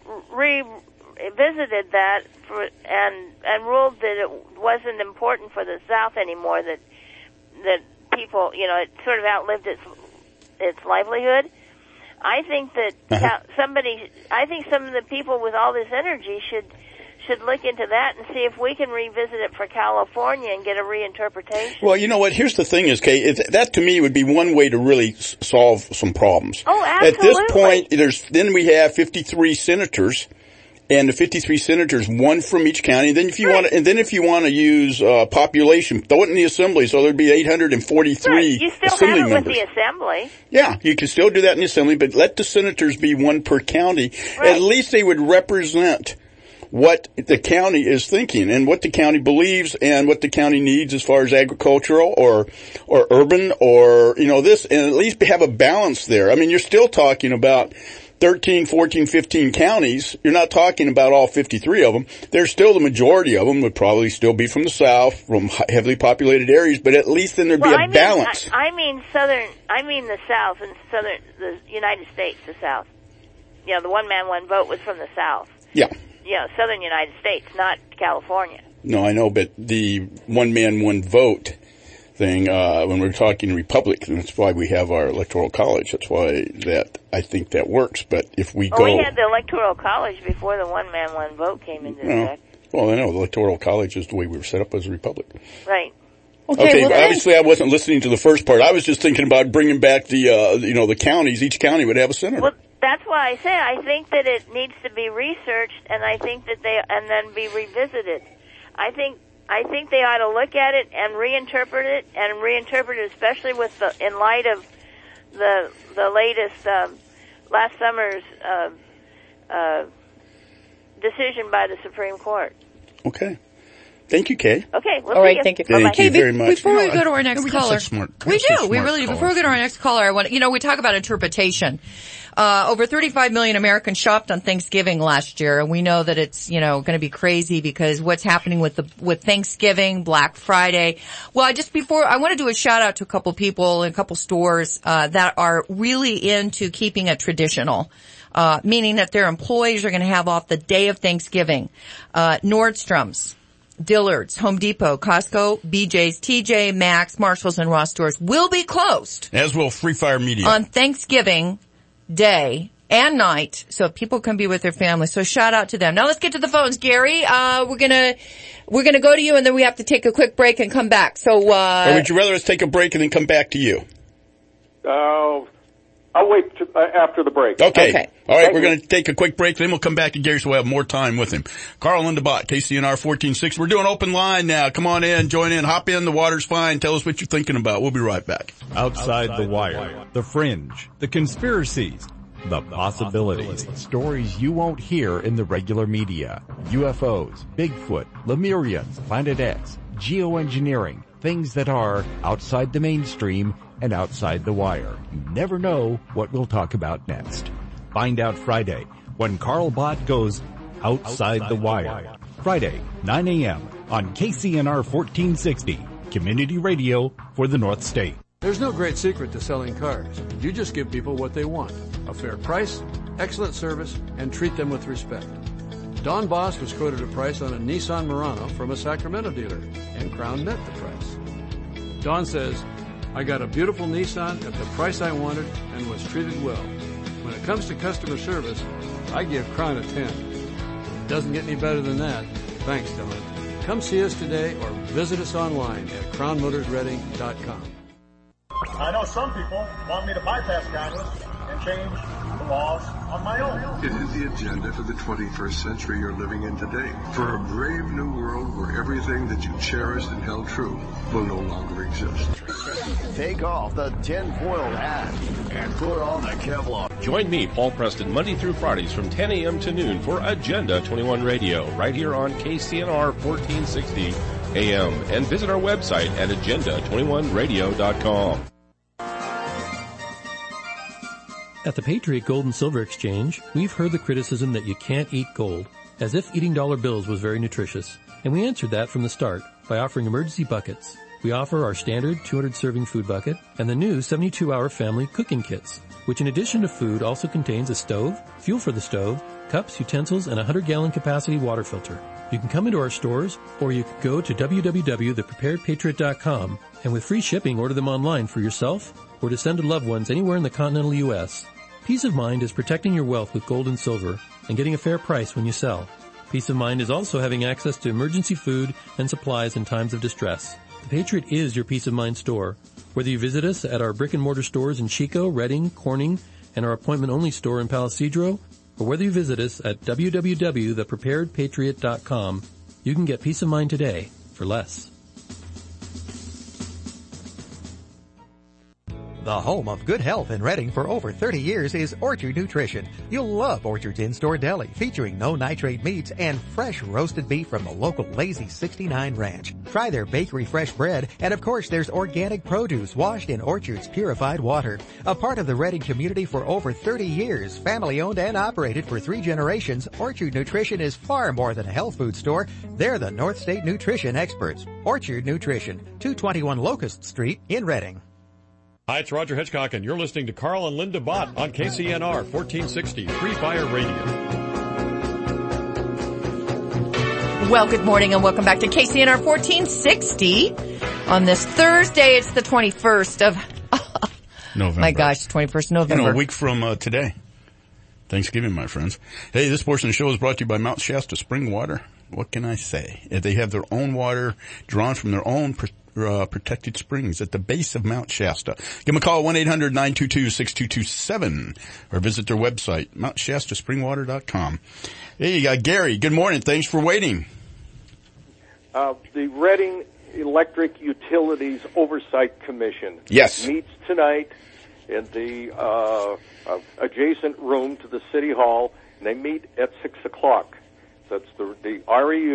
revisited that and ruled that it wasn't important for the South anymore, that people, it sort of outlived its livelihood. I think that some of the people with all this energy should look into that and see if we can revisit it for California and get a reinterpretation. Well, you know what? Here's the thing is, Kay, that to me would be one way to really solve some problems. Oh, absolutely. At this point, then we have 53 senators, and the 53 senators, one from each county. Then if you want to use population, throw it in the assembly, so there'd be 843 You still assembly have it members. with the assembly. Yeah, you can still do that in the assembly, but let the senators be one per county. Right. At least they would represent what the county is thinking and what the county believes and what the county needs as far as agricultural or urban or, this, and at least have a balance there. I mean, you're still talking about 13, 14, 15 counties. You're not talking about all 53 of them. There's still the majority of them would probably still be from the South, from heavily populated areas, but at least then there'd be a balance. I mean the South and the United States, the South. The one man, one vote was from the South. Yeah. Southern United States, not California. No, I know, but the one man, one vote thing, when we're talking republic, that's why we have our electoral college. That's why I think that works. But if we go... we had the electoral college before the one man, one vote came into effect. Well, I know, the electoral college is the way we were set up as a republic. Right. Okay, obviously I wasn't listening to the first part. I was just thinking about bringing back the counties. Each county would have a senator. Well, that's why I say I think that it needs to be researched, and I think that and then be revisited. I think they ought to look at it and reinterpret it, especially in light of the latest last summer's decision by the Supreme Court. Okay. Thank you, Kay. Okay, we'll All see right, you. Thank you Bye-bye. very much. Before we go to our next we got caller, such smart, we such do. We smart really do. callers. Before we go to our next caller, I want, we talk about interpretation. Over 35 million Americans shopped on Thanksgiving last year, and we know that it's, going to be crazy because what's happening with Thanksgiving, Black Friday. Well, I want to do a shout out to a couple people and a couple stores, that are really into keeping it traditional. Meaning that their employees are going to have off the day of Thanksgiving. Nordstrom's, Dillard's, Home Depot, Costco, BJ's, TJ, Maxx, Marshalls, and Ross stores will be closed. As will Free Fire Media. On Thanksgiving Day and night, so people can be with their family. So shout out to them. Now let's get to the phones. Gary, we're gonna go to you, and then we have to take a quick break and come back. So, or would you rather us take a break and then come back to you? I'll wait after the break. Okay. All right, we're going to take a quick break, then we'll come back to Gary so we'll have more time with him. Carl Linda Bott, KCNR 14.6. We're doing open line now. Come on in, join in, hop in. The water's fine. Tell us what you're thinking about. We'll be right back. Outside the wire, the fringe, the conspiracies, the possibilities. Stories you won't hear in the regular media. UFOs, Bigfoot, Lemurians, Planet X, geoengineering, things that are outside the mainstream and outside the wire. You never know what we'll talk about next. Find out Friday when Carl Bott goes outside the wire. Friday, 9 a.m. on KCNR 1460, community radio for the North State. There's no great secret to selling cars. You just give people what they want. A fair price, excellent service, and treat them with respect. Don Boss was quoted a price on a Nissan Murano from a Sacramento dealer, and Crown met the price. Don says, I got a beautiful Nissan at the price I wanted and was treated well. When it comes to customer service, I give Crown a 10. It doesn't get any better than that. Thanks, Don. Come see us today or visit us online at crownmotorsreading.com. I know some people want me to bypass Congress and change the laws on my own. It is the agenda for the 21st century you're living in today. For a brave new world where everything that you cherished and held true will no longer exist. Take off the tin-foiled hat and put on the Kevlar. Join me, Paul Preston, Monday through Fridays from 10 a.m. to noon for Agenda 21 Radio, right here on KCNR 1460 AM. And visit our website at agenda21radio.com. At the Patriot Gold and Silver Exchange, we've heard the criticism that you can't eat gold, as if eating dollar bills was very nutritious. And we answered that from the start by offering emergency buckets. We offer our standard 200-serving food bucket and the new 72-hour family cooking kits, which in addition to food also contains a stove, fuel for the stove, cups, utensils, and a 100-gallon capacity water filter. You can come into our stores, or you can go to www.thepreparedpatriot.com and with free shipping order them online for yourself or to send to loved ones anywhere in the continental U.S. Peace of mind is protecting your wealth with gold and silver and getting a fair price when you sell. Peace of mind is also having access to emergency food and supplies in times of distress. The Patriot is your peace of mind store. Whether you visit us at our brick and mortar stores in Chico, Redding, Corning, and our appointment-only store in Palisadro, or whether you visit us at www.thepreparedpatriot.com, you can get peace of mind today for less. The home of good health in Redding for over 30 years is Orchard Nutrition. You'll love Orchard's in-store deli featuring no nitrate meats and fresh roasted beef from the local Lazy 69 Ranch. Try their bakery fresh bread, and of course there's organic produce washed in Orchard's purified water. A part of the Redding community for over 30 years, family owned and operated for 3 generations, Orchard Nutrition is far more than a health food store. They're the North State nutrition experts. Orchard Nutrition, 221 Locust Street in Redding. Hi, it's Roger Hitchcock, and you're listening to Carl and Linda Bott on KCNR 1460 Free Fire Radio. Well, good morning and welcome back to KCNR 1460. On this Thursday, it's the 21st of November. My gosh, 21st November. A week from today. Thanksgiving, my friends. Hey, this portion of the show is brought to you by Mount Shasta Spring Water. What can I say? They have their own water drawn from their own protected springs at the base of Mount Shasta. Give them a call, 1-800-922-6227, or visit their website, mountShastaSpringwater.com. Hey, Gary, good morning. Thanks for waiting. The Redding Electric Utilities Oversight Commission meets tonight in the adjacent room to the City Hall, and they meet at 6 o'clock. That's the REU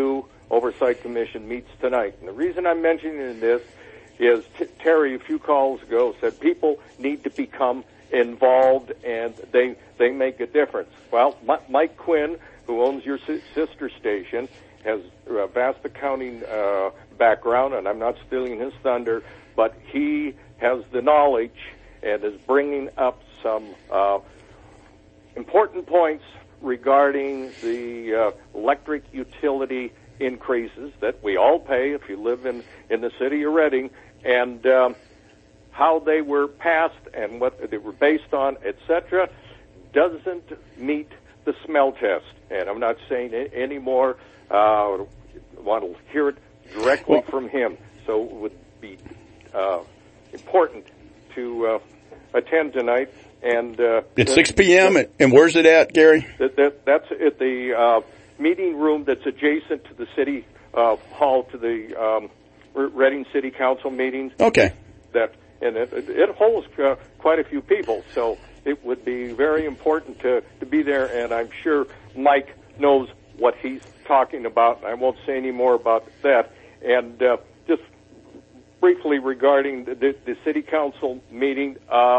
Oversight Commission meets tonight. And the reason I'm mentioning this is Terry, a few calls ago, said people need to become involved and they make a difference. Well, Mike Quinn, who owns your sister station, has a vast accounting background, and I'm not stealing his thunder, but he has the knowledge and is bringing up some important points regarding the electric utility increases that we all pay if you live in the city of Reading, and how they were passed and what they were based on, etc., doesn't meet the smell test. And I'm not saying any more. I want to hear it directly from him. So it would be important to attend tonight. And it's 6 p.m. And where's it at, Gary? That's at the meeting room that's adjacent to the city hall, to the Reading City Council meetings. Okay. It holds quite a few people, so it would be very important to be there, and I'm sure Mike knows what he's talking about. I won't say any more about that. And just briefly regarding the City Council meeting,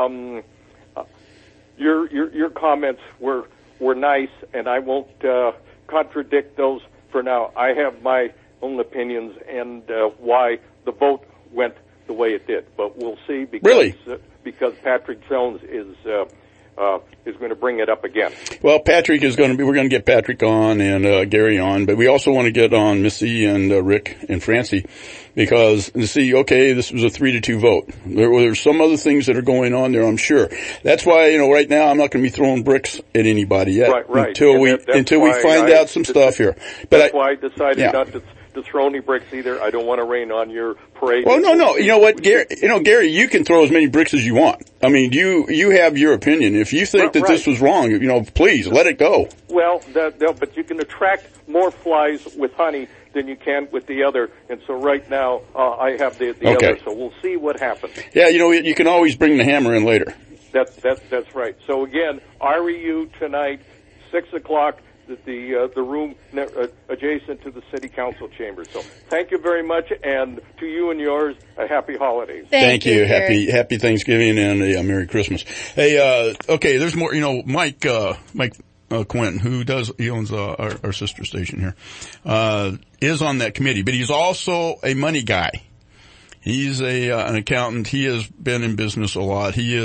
your comments were nice, and I won't contradict those for now. I have my own opinions and why the vote went the way it did, but we'll see because Patrick Jones is going to bring it up again. Well, Patrick is we're going to get Patrick on and Gary on, but we also want to get on Missy and Rick and Francie, because to see, okay, this was a 3-2 vote. There's some other things that are going on there, I'm sure. That's why, right now I'm not going to be throwing bricks at anybody yet. Right. Until we find out some stuff here. But that's why I decided not to throw any bricks either. I don't want to rain on your parade. Well, no. You know what, Gary? Gary, you can throw as many bricks as you want. I mean, you have your opinion. If you think that this was wrong, please let it go. Well, but you can attract more flies with honey than you can with the other. And so right now, I have the other. So we'll see what happens. Yeah, you can always bring the hammer in later. That's right. So again, REU tonight, 6:00. The room adjacent to the City Council chamber. So thank you very much, and to you and yours, a happy holidays. Thank you. Happy Thanksgiving and a Merry Christmas. Hey, okay, there's more. Mike Quinn, he owns our sister station here, is on that committee, but he's also a money guy. He's an accountant. He has been in business a lot. He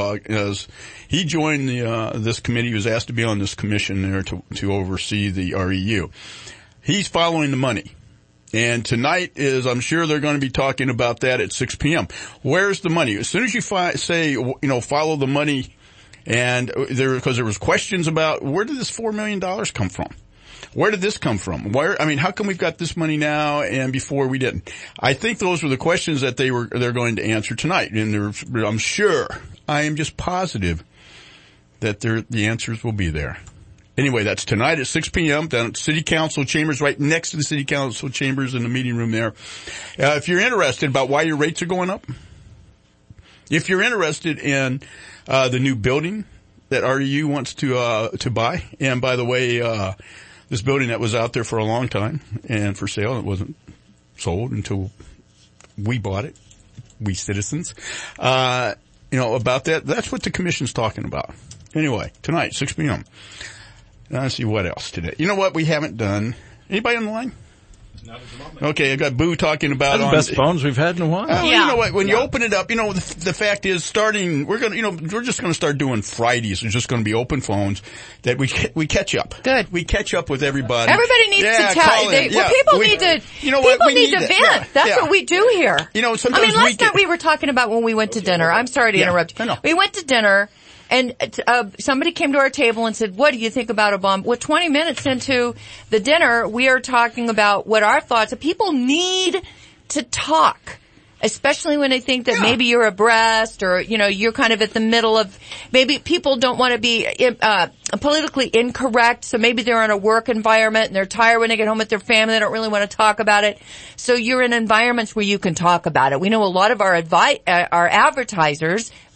he joined this committee. He was asked to be on this commission there to oversee the REU. He's following the money. And tonight I'm sure they're going to be talking about that at 6 p.m. Where's the money? As soon as you say, follow the money, and because there was questions about where did this $4 million come from? Where did this come from? How come we've got this money now and before we didn't? I think those were the questions that they're going to answer tonight. And I am just positive that the answers will be there. Anyway, that's tonight at 6 p.m. down at City Council chambers, right next to the City Council chambers in the meeting room there. If you're interested about why your rates are going up, if you're interested in the new building that REU wants to buy, and by the way, this building that was out there for a long time and for sale, it wasn't sold until we bought it, we citizens. About that, that's what the commission's talking about. Anyway, tonight, 6 p.m. Now, let's see what else today. You know what we haven't done? Anybody on the line? Not at the moment. Okay, I got Boo talking about the best phones we've had in a while. You know what? When you open it up, the fact is, we're just going to start doing Fridays. It's just going to be open phones that we catch up. Good. We catch up with everybody. Everybody needs to tell. People need to. People need to vent. That's what we do here. Sometimes last night we were talking about when we went to dinner. I'm sorry to interrupt you. We went to dinner. And somebody came to our table and said, what do you think about Obama? Well, 20 minutes into the dinner, we are talking about what our thoughts are. People need to talk, especially when they think that maybe you're abreast or, you're kind of at the middle of, maybe people don't want to be politically incorrect, so maybe they're in a work environment and they're tired when they get home with their family, they don't really want to talk about it. So you're in environments where you can talk about it. We know a lot of our advertisers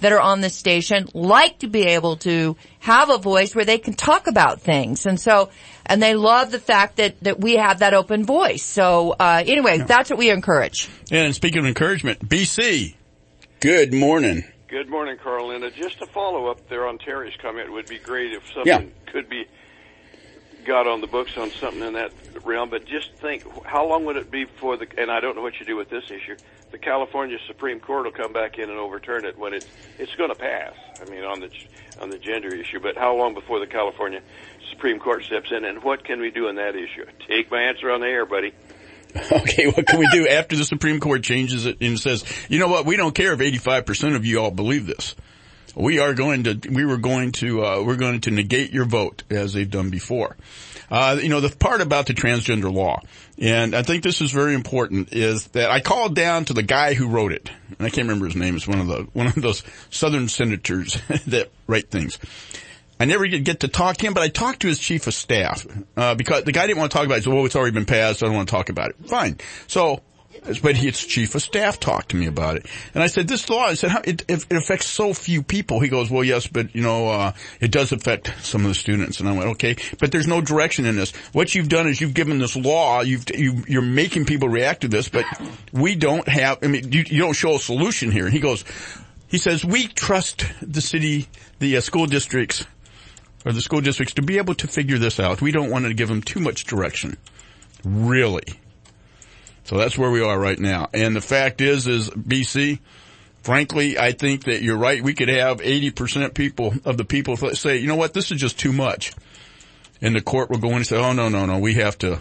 that are on this station like to be able to have a voice where they can talk about things. And so, and they love the fact that we have that open voice. So, anyway, that's what we encourage. And speaking of encouragement, BC, good morning. Good morning, Carl. And just to follow up there on Terry's comment, it would be great if something could be got on the books on something in that realm. But just think, how long would it be before and I don't know what you do with this issue, the California Supreme Court will come back in and overturn it when it's going to pass. I mean, on the gender issue. But how long before the California Supreme Court steps in, and what can we do in that issue? Take my answer on the air, buddy. Okay, what can we do after the Supreme Court changes it and says, you know what, we don't care if 85% of you all believe this. We're going to negate your vote as they've done before. The part about the transgender law, and I think this is very important, is that I called down to the guy who wrote it, and I can't remember his name. It's one of those Southern senators that write things. I never get to talk to him, but I talked to his chief of staff, because the guy didn't want to talk about it. He said, well, it's already been passed, so I don't want to talk about it. Fine. But his chief of staff talked to me about it. And I said, this law, I said, it affects so few people. He goes, well, yes, but, it does affect some of the students. And I went, okay, but there's no direction in this. What you've done is you've given this law, you're making people react to this, but we don't have, you don't show a solution here. And he says, we trust the school districts to be able to figure this out. We don't want to give them too much direction. Really. So that's where we are right now. And the fact is BC, frankly, I think that you're right. We could have 80% of the people say, you know what, this is just too much. And the court will go in and say, oh, no, we have to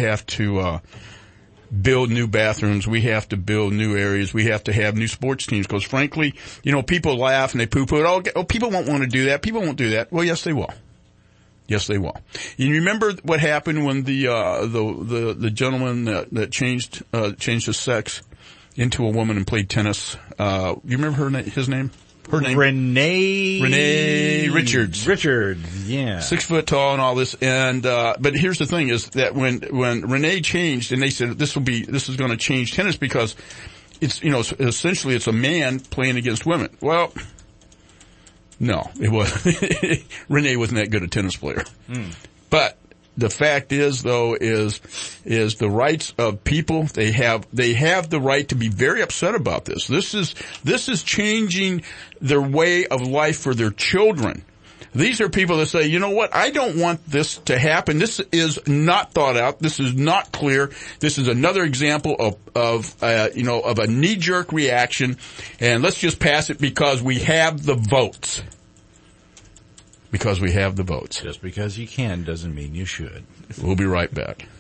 build new bathrooms. We have to build new areas. We have to have new sports teams. Because frankly, people laugh and they poo-poo it. Oh, people won't want to do that. People won't do that. Well, yes, they will. Yes, they will. You remember what happened when the gentleman that changed his sex into a woman and played tennis? You remember his name? Her name? Renee Richards. Yeah. 6 foot tall and all this. And, but here's the thing is that when Renee changed and they said this is going to change tennis because it's, essentially it's a man playing against women. Well, no, it wasn't. Renee wasn't that good a tennis player. But the fact is, though, is the rights of people. They have the right to be very upset about this. This is changing their way of life for their children. These are people that say, you know what, I don't want this to happen. This is not thought out. This is not clear. This is another example of a knee-jerk reaction, and let's just pass it because we have the votes. Because we have the votes. Just because you can doesn't mean you should. We'll be right back.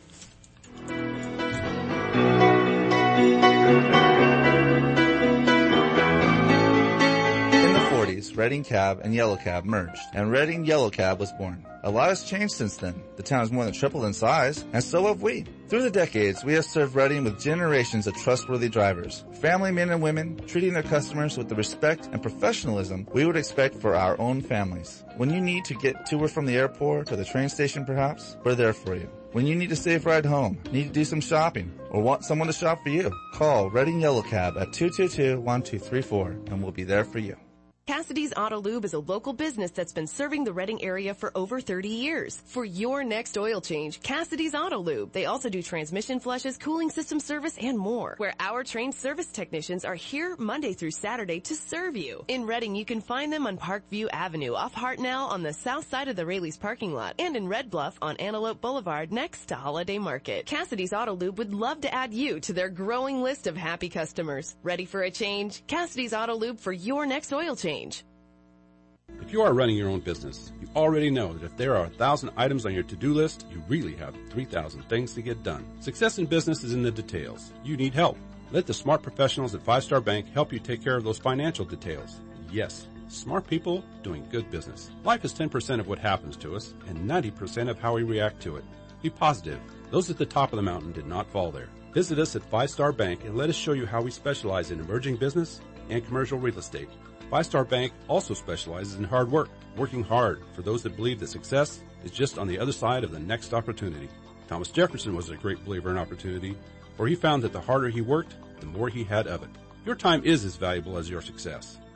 In the 40s, Reading Cab and Yellow Cab merged, and Reading Yellow Cab was born. A lot has changed since then. The town has more than tripled in size, and so have we. Through the decades, we have served Reading with generations of trustworthy drivers, family men and women treating their customers with the respect and professionalism we would expect for our own families. When you need to get to or from the airport or the train station perhaps, we're there for you. When you need a safe ride home, need to do some shopping, or want someone to shop for you, call Reading Yellow Cab at 222-1234 and we'll be there for you. Cassidy's Auto Lube is a local business that's been serving the Reading area for over 30 years. For your next oil change, Cassidy's Auto Lube. They also do transmission flushes, cooling system service, and more. Where our trained service technicians are here Monday through Saturday to serve you. In Reading, you can find them on Parkview Avenue off Hartnell on the south side of the Raley's parking lot, and in Red Bluff on Antelope Boulevard next to Holiday Market. Cassidy's Auto Lube would love to add you to their growing list of happy customers. Ready for a change? Cassidy's Auto Lube for your next oil change. If you are running your own business, you already know that if there are 1,000 items on your to-do list, you really have 3,000 things to get done. Success in business is in the details. You need help. Let the smart professionals at 5 Star Bank help you take care of those financial details. Yes, smart people doing good business. Life is 10% of what happens to us and 90% of how we react to it. Be positive. Those at the top of the mountain did not fall there. Visit us at 5 Star Bank and let us show you how we specialize in emerging business and commercial real estate. 5 Star Bank also specializes in hard work, working hard for those that believe that success is just on the other side of the next opportunity. Thomas Jefferson was a great believer in opportunity, for he found that the harder he worked, the more he had of it. Your time is as valuable as your success.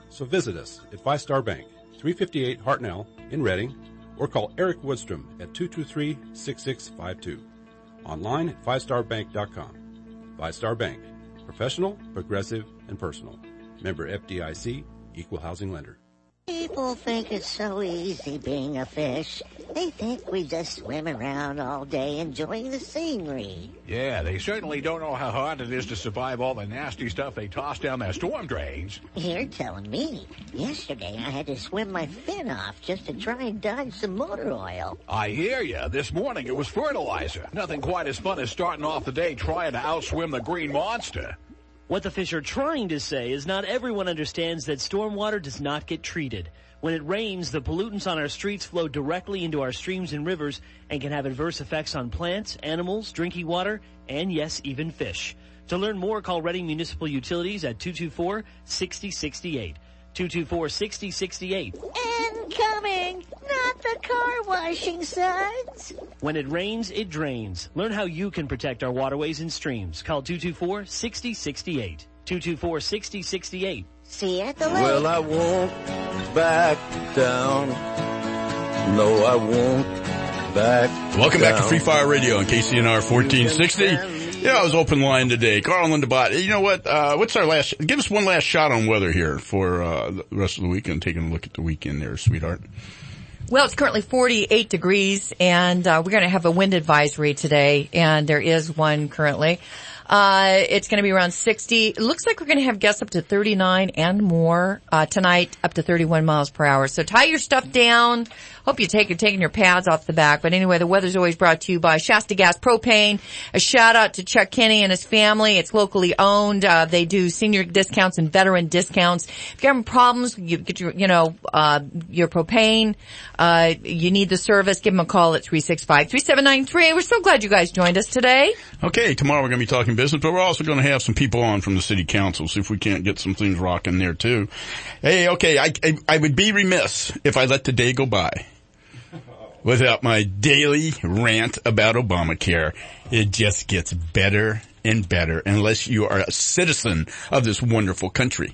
So visit us at 5 Star Bank, 358 Hartnell in Reading, or call Eric Woodstrom at 223-6652. Online at 5starbank.com. 5 Star Bank. Professional, progressive, and personal. Member FDIC, Equal Housing Lender. People think it's so easy being a fish. They think we just swim around all day enjoying the scenery. Yeah, they certainly don't know how hard it is to survive all the nasty stuff they toss down their storm drains. You're telling me. Yesterday I had to swim my fin off just to try and dodge some motor oil. I hear ya. This morning it was fertilizer. Nothing quite as fun as starting off the day trying to outswim the green monster. What the fish are trying to say is not everyone understands that stormwater does not get treated. When it rains, the pollutants on our streets flow directly into our streams and rivers and can have adverse effects on plants, animals, drinking water, and yes, even fish. To learn more, call Reading Municipal Utilities at 224-6068. 224-6068. Incoming! Not the car washing suds! When it rains, it drains. Learn how you can protect our waterways and streams. Call 224-6068. 224-6068. See you at the lake. Well, I won't back down. No, I won't back Welcome down. back to Free Fire Radio on KCNR 1460. Yeah, I was open line today. Carl and Linda Bott. You know what? What's our last? Give us one last shot on weather here for the rest of the weekend. Taking a look at the weekend there, sweetheart. Well, it's currently 48 degrees, and we're going to have a wind advisory today, and there is one currently. It's going to be around 60. It looks like we're going to have gusts up to 39 and more tonight, up to 31 miles per hour. So tie your stuff down. Hope you're taking your pads off the back. But anyway, the weather's always brought to you by Shasta Gas Propane. A shout out to Chuck Kenny and his family. It's locally owned. They do senior discounts and veteran discounts. If you're having problems, you get your propane, you need the service, give them a call at 365-3793. We're so glad you guys joined us today. Okay, tomorrow we're going to be talking business, but we're also going to have some people on from the city council, see if we can't get some things rocking there too. Hey, okay, I would be remiss if I let the day go by without my daily rant about Obamacare. It just gets better and better unless you are a citizen of this wonderful country.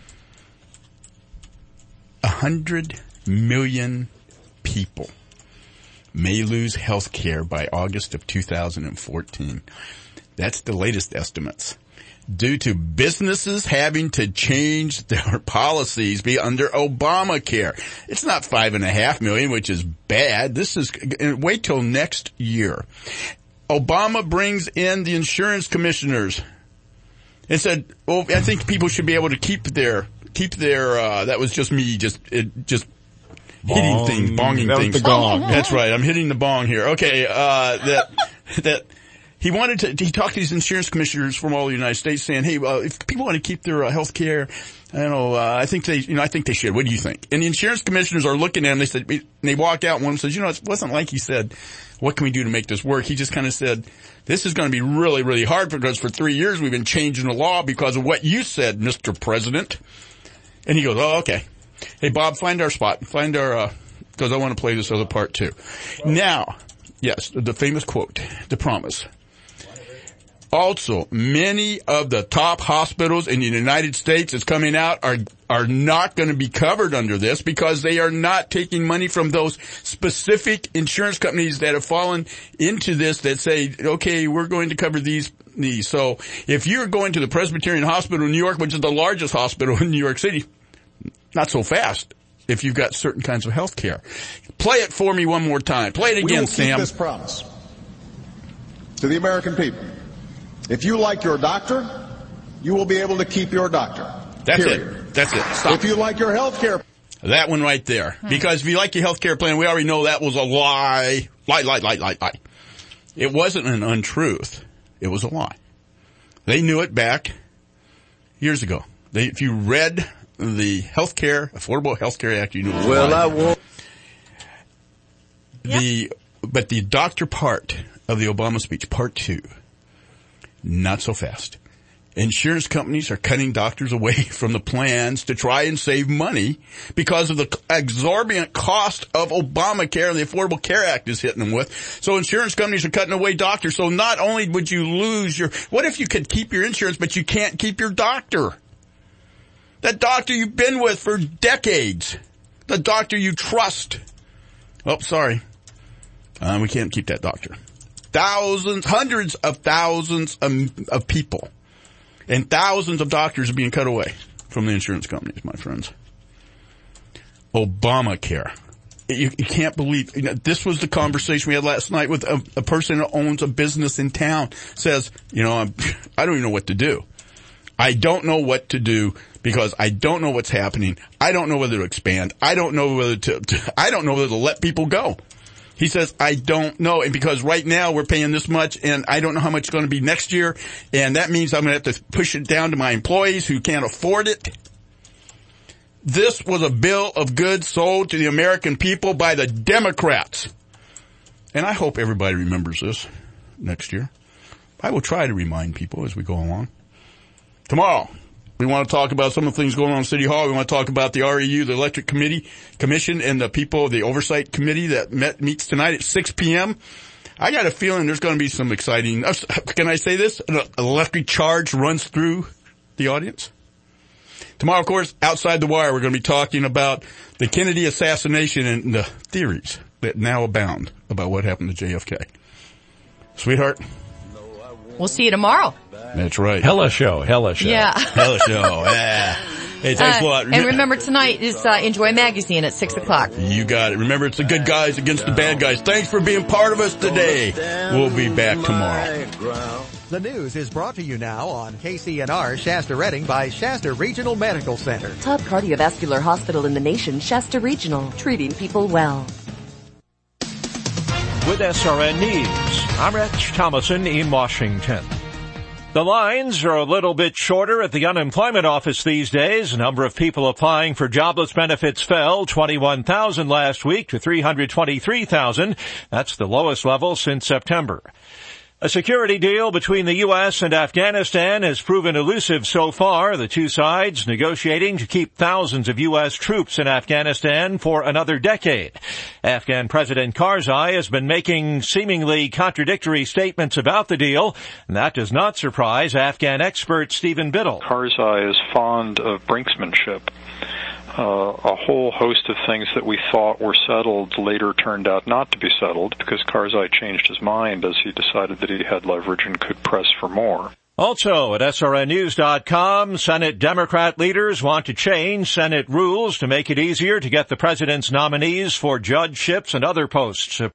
100 million people may lose health care by August of 2014. That's the latest estimates. Due to businesses having to change their policies be under Obamacare. It's not 5.5 million, which is bad. This is, wait till next year. Obama brings in the insurance commissioners and said, well, I think people should be able to keep their, that was just me, just hitting things, bonging things. The gong. That's right. I'm hitting the bong here. Okay, he talked to these insurance commissioners from all the United States saying, hey, if people want to keep their health care, I think they should. What do you think? And the insurance commissioners are looking at him. They walk out and one says, it wasn't like he said, what can we do to make this work? He just kind of said, this is going to be really, really hard because for 3 years we've been changing the law because of what you said, Mr. President. And he goes, oh, okay. Hey, Bob, find our spot. Find our, because I want to play this other part too. Now, yes, the famous quote, the promise. Also, many of the top hospitals in the United States is coming out are not going to be covered under this because they are not taking money from those specific insurance companies that have fallen into this that say, okay, we're going to cover these. So if you're going to the Presbyterian Hospital in New York, which is the largest hospital in New York City, not so fast if you've got certain kinds of health care. Play it for me one more time. Play it again, Sam. We will keep this promise to the American people. If you like your doctor, you will be able to keep your doctor. That's Period. it. That's it. Stop. If you like your health care... That one right there. Because if you like your health care plan, we already know that was a lie. Lie. It wasn't an untruth. It was a lie. They knew it back years ago. If you read the Affordable Health Care Act, you knew it was a lie. Well, I won't. But the doctor part of the Obama speech, part 2, not so fast. Insurance companies are cutting doctors away from the plans to try and save money because of the exorbitant cost of Obamacare and the Affordable Care Act is hitting them with. So insurance companies are cutting away doctors. So not only would you lose what if you could keep your insurance, but you can't keep your doctor? That doctor you've been with for decades. The doctor you trust. Oh, sorry. We can't keep that doctor. Thousands, hundreds of thousands of people. And thousands of doctors are being cut away from the insurance companies, my friends. Obamacare. You can't believe, this was the conversation we had last night with a person who owns a business in town. Says, I don't even know what to do. I don't know what to do because I don't know what's happening. I don't know whether to expand. I don't know whether to let people go. He says, I don't know. And because right now we're paying this much and I don't know how much it's going to be next year. And that means I'm going to have to push it down to my employees who can't afford it. This was a bill of goods sold to the American people by the Democrats. And I hope everybody remembers this next year. I will try to remind people as we go along. Tomorrow, we want to talk about some of the things going on in City Hall. We want to talk about the REU, the Electric Commission, and the people of the Oversight Committee that meets tonight at 6 p.m. I got a feeling there's going to be some exciting, can I say this? An electric charge runs through the audience. Tomorrow, of course, Outside the Wire, we're going to be talking about the Kennedy assassination and the theories that now abound about what happened to JFK. Sweetheart. We'll see you tomorrow. That's right. Hella show. Yeah. Hella show. Yeah. Hey, thanks a lot. And remember, tonight is Enjoy Magazine at 6 o'clock. You got it. Remember, it's the good guys against the bad guys. Thanks for being part of us today. We'll be back tomorrow. The news is brought to you now on KCNR Shasta Redding by Shasta Regional Medical Center. Top cardiovascular hospital in the nation, Shasta Regional, treating people well. With SRN News, I'm Rich Thomason in Washington. The lines are a little bit shorter at the unemployment office these days. The number of people applying for jobless benefits fell 21,000 last week to 323,000. That's the lowest level since September. A security deal between the U.S. and Afghanistan has proven elusive so far, the two sides negotiating to keep thousands of U.S. troops in Afghanistan for another decade. Afghan President Karzai has been making seemingly contradictory statements about the deal, and that does not surprise Afghan expert Stephen Biddle. Karzai is fond of brinksmanship. A whole host of things that we thought were settled later turned out not to be settled because Karzai changed his mind as he decided that he had leverage and could press for more. Also at SRNnews.com, Senate Democrat leaders want to change Senate rules to make it easier to get the president's nominees for judgeships and other posts.